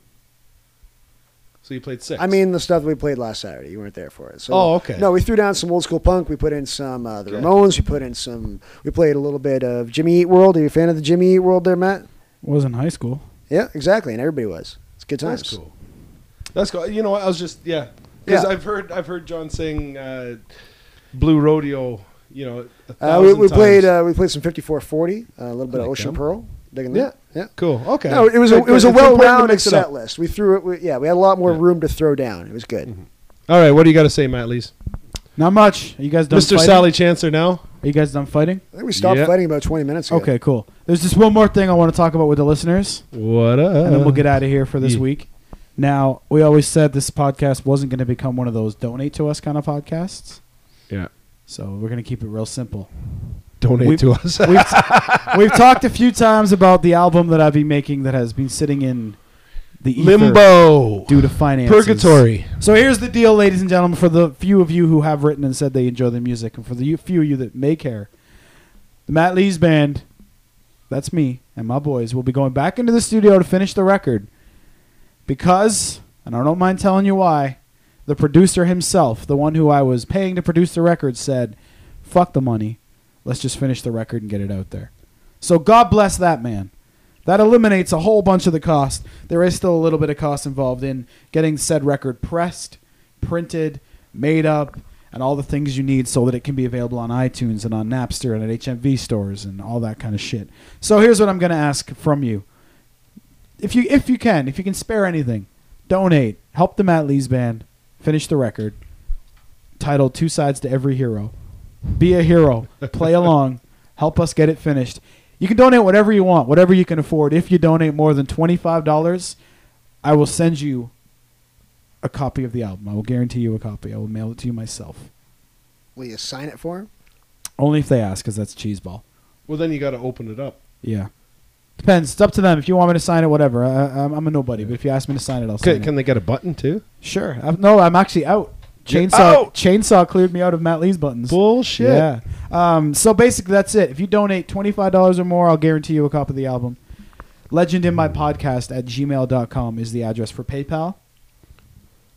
So you played six. I mean, the stuff that we played last Saturday. You weren't there for it. So, Oh, okay. No, we threw down some old school punk. We put in some uh, the Okay. Ramones. We put in some. We played a little bit of Jimmy Eat World. Are you a fan of the Jimmy Eat World there, Matt? Was in high school. Yeah, exactly. And everybody was. It's good times. that's cool. That's cool. You know what? I was just yeah, because Yeah. I've heard I've heard John sing uh, Blue Rodeo. You know, a Uh, we thousand we played times. uh, we played some fifty-four forty, uh, a little bit I of like Ocean them. Pearl. Digging Yeah. that? Yeah. Cool. Okay. No, it was a, Good, it was a good. It's important to well-rounded mix it set up. list. We threw it. We, yeah, we had a lot more Yeah. room to throw down. It was good. All right. What do you got to say, Matt Lees? Not much. Are you guys done? Mister fighting? Sally Chancer now. Are you guys done fighting? I think we stopped Yeah. fighting about twenty minutes ago. Okay, cool. There's just one more thing I want to talk about with the listeners, What up? and then we'll get out of here for this yeah. week. Now, we always said this podcast wasn't going to become one of those donate to us kind of podcasts, Yeah. so we're going to keep it real simple. Donate We've- to us. We've, we've talked a few times about the album that I've been making that has been sitting in the ether Limbo. due to finances. Purgatory. So here's the deal, ladies and gentlemen, for the few of you who have written and said they enjoy the music, and for the few of you that may care, the Matt Lees Band, that's me and my boys, will be going back into the studio to finish the record because, and I don't mind telling you why, the producer himself, the one who I was paying to produce the record, said, fuck the money, let's just finish the record and get it out there. So God bless that man. That eliminates a whole bunch of the cost. There is still a little bit of cost involved in getting said record pressed, printed, made up, and all the things you need so that it can be available on iTunes and on Napster and at H M V stores and all that kind of shit. So here's what I'm going to ask from you. If you if you can, if you can spare anything, donate. Help the Matt Lees Band finish the record titled Two Sides to Every Hero. Be a hero. Play along. Help us get it finished. You can donate whatever you want, whatever you can afford. If you donate more than twenty-five dollars, I will send you a copy of the album. I will guarantee you a copy. I will mail it to you myself. Will you sign it for him? Only if they ask, because that's cheeseball. Well, then you got to open it up. Yeah. Depends. It's up to them. If you want me to sign it, whatever. I, I'm, I'm a nobody, but if you ask me to sign it, I'll sign Can, it. can they get a button too? Sure. I, no, I'm actually out. You're Chainsaw out! Chainsaw cleared me out of Matt Lee's buttons. Bullshit. Yeah. Um, so basically, that's it. If you donate twenty-five dollars or more, I'll guarantee you a copy of the album. Legend in my podcast at gmail dot com is the address for PayPal.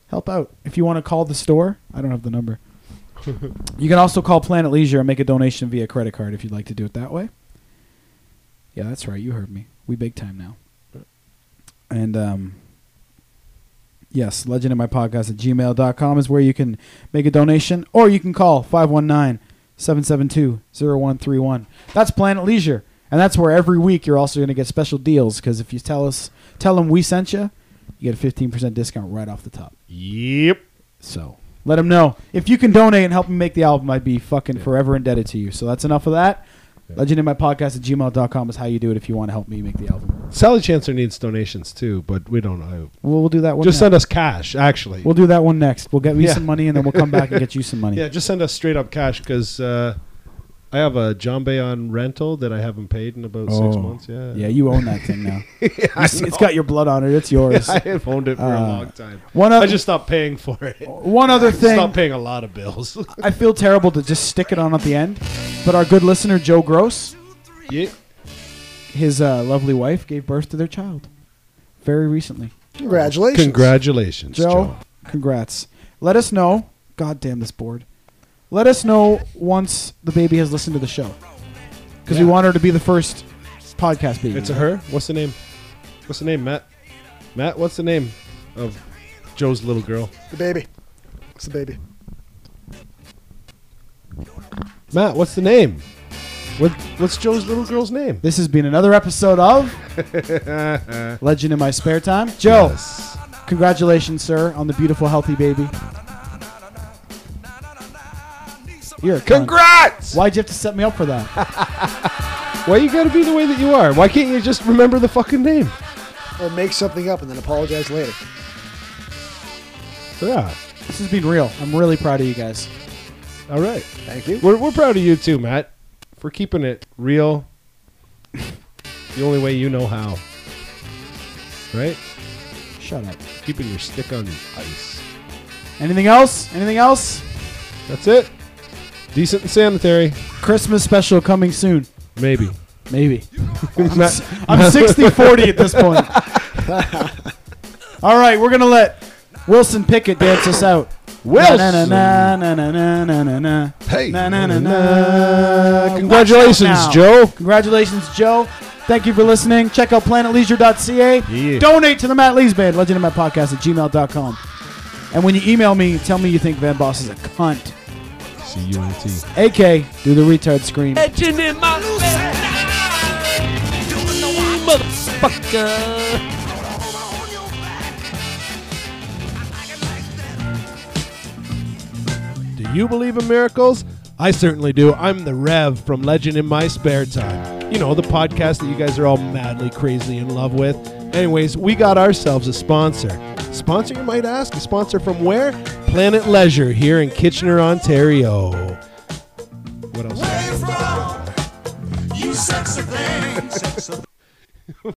help out. If you want to call the store, I don't have the number. You can also call Planet Leisure and make a donation via credit card if you'd like to do it that way. Yeah, that's right. You heard me. We big time now. And, um, yes, legend in my podcast at gmail dot com is where you can make a donation, or you can call five one nine, seven seven two, zero one three one. That's Planet Leisure. And that's where every week you're also going to get special deals, because if you tell us, tell them we sent you, you get a fifteen percent discount right off the top. Yep. So let them know. If you can donate and help me make the album, I'd be fucking yeah. forever indebted to you. So that's enough of that. Yeah. Legend in my podcast at gmail dot com is how you do it if you want to help me make the album. Sally Chancer needs donations too, but we don't know. Well, we'll do that one Just next. Send us cash, actually. We'll do that one next. We'll get me yeah. some money, and then we'll come back and get you some money. Yeah, just send us straight up cash, because uh, I have a Jombe on rental that I haven't paid in about oh. six months. Yeah, yeah, you own that thing now. yeah, it's, it's got your blood on it. It's yours. Yeah, I have owned it for uh, a long time. One I just stopped paying for it. One other I thing. Stopped paying a lot of bills. I feel terrible to just stick it on at the end, but our good listener Joe Gross, yeah, his uh, lovely wife gave birth to their child very recently. Congratulations. Congratulations, Joe. Joe. Congrats. Let us know. God damn this board. Let us know once the baby has listened to the show, because yeah. we want her to be the first podcast baby. It's a her. What's the name? What's the name, Matt? Matt, what's the name of Joe's little girl? The baby. What's the baby? Matt, what's the name? What, what's Joe's little girl's name? This has been another episode of Legend in My Spare Time. Joe, yes. Congratulations, sir, on the beautiful, healthy baby. You're a Congrats! Cunt. Why'd you have to set me up for that? Why you gotta be the way that you are? Why can't you just remember the fucking name? Or make something up and then apologize later. Yeah. This has been real. I'm really proud of you guys. All right. Thank you. We're, we're proud of you too, Matt, for keeping it real the only way you know how. Right? Shut up. Keeping your stick on ice. Anything else? Anything else? That's it. Decent and sanitary. Christmas special coming soon. Maybe. Maybe. I'm, s- I'm sixty forty at this point. All right, we're going to let Wilson Pickett dance us out. Wilson. Na, na, na, na, na, na, na, na. Hey. Na, na, na, na. Congratulations, Joe. Congratulations, Joe. Thank you for listening. Check out planet leisure dot c a. Yeah. Donate to the Matt Lees Band, legend of my podcast at gmail dot com. And when you email me, tell me you think Van Boss is a cunt. C U N T. A K, do the retard scream. Legend in my motherfucker. Do you believe in miracles? I certainly do. I'm the Rev from Legend in My Spare Time. You know, the podcast that you guys are all madly, crazily in love with. Anyways, we got ourselves a sponsor. Sponsor, you might ask? A sponsor from where? Planet Leisure here in Kitchener, Ontario. What else? You sexy thing.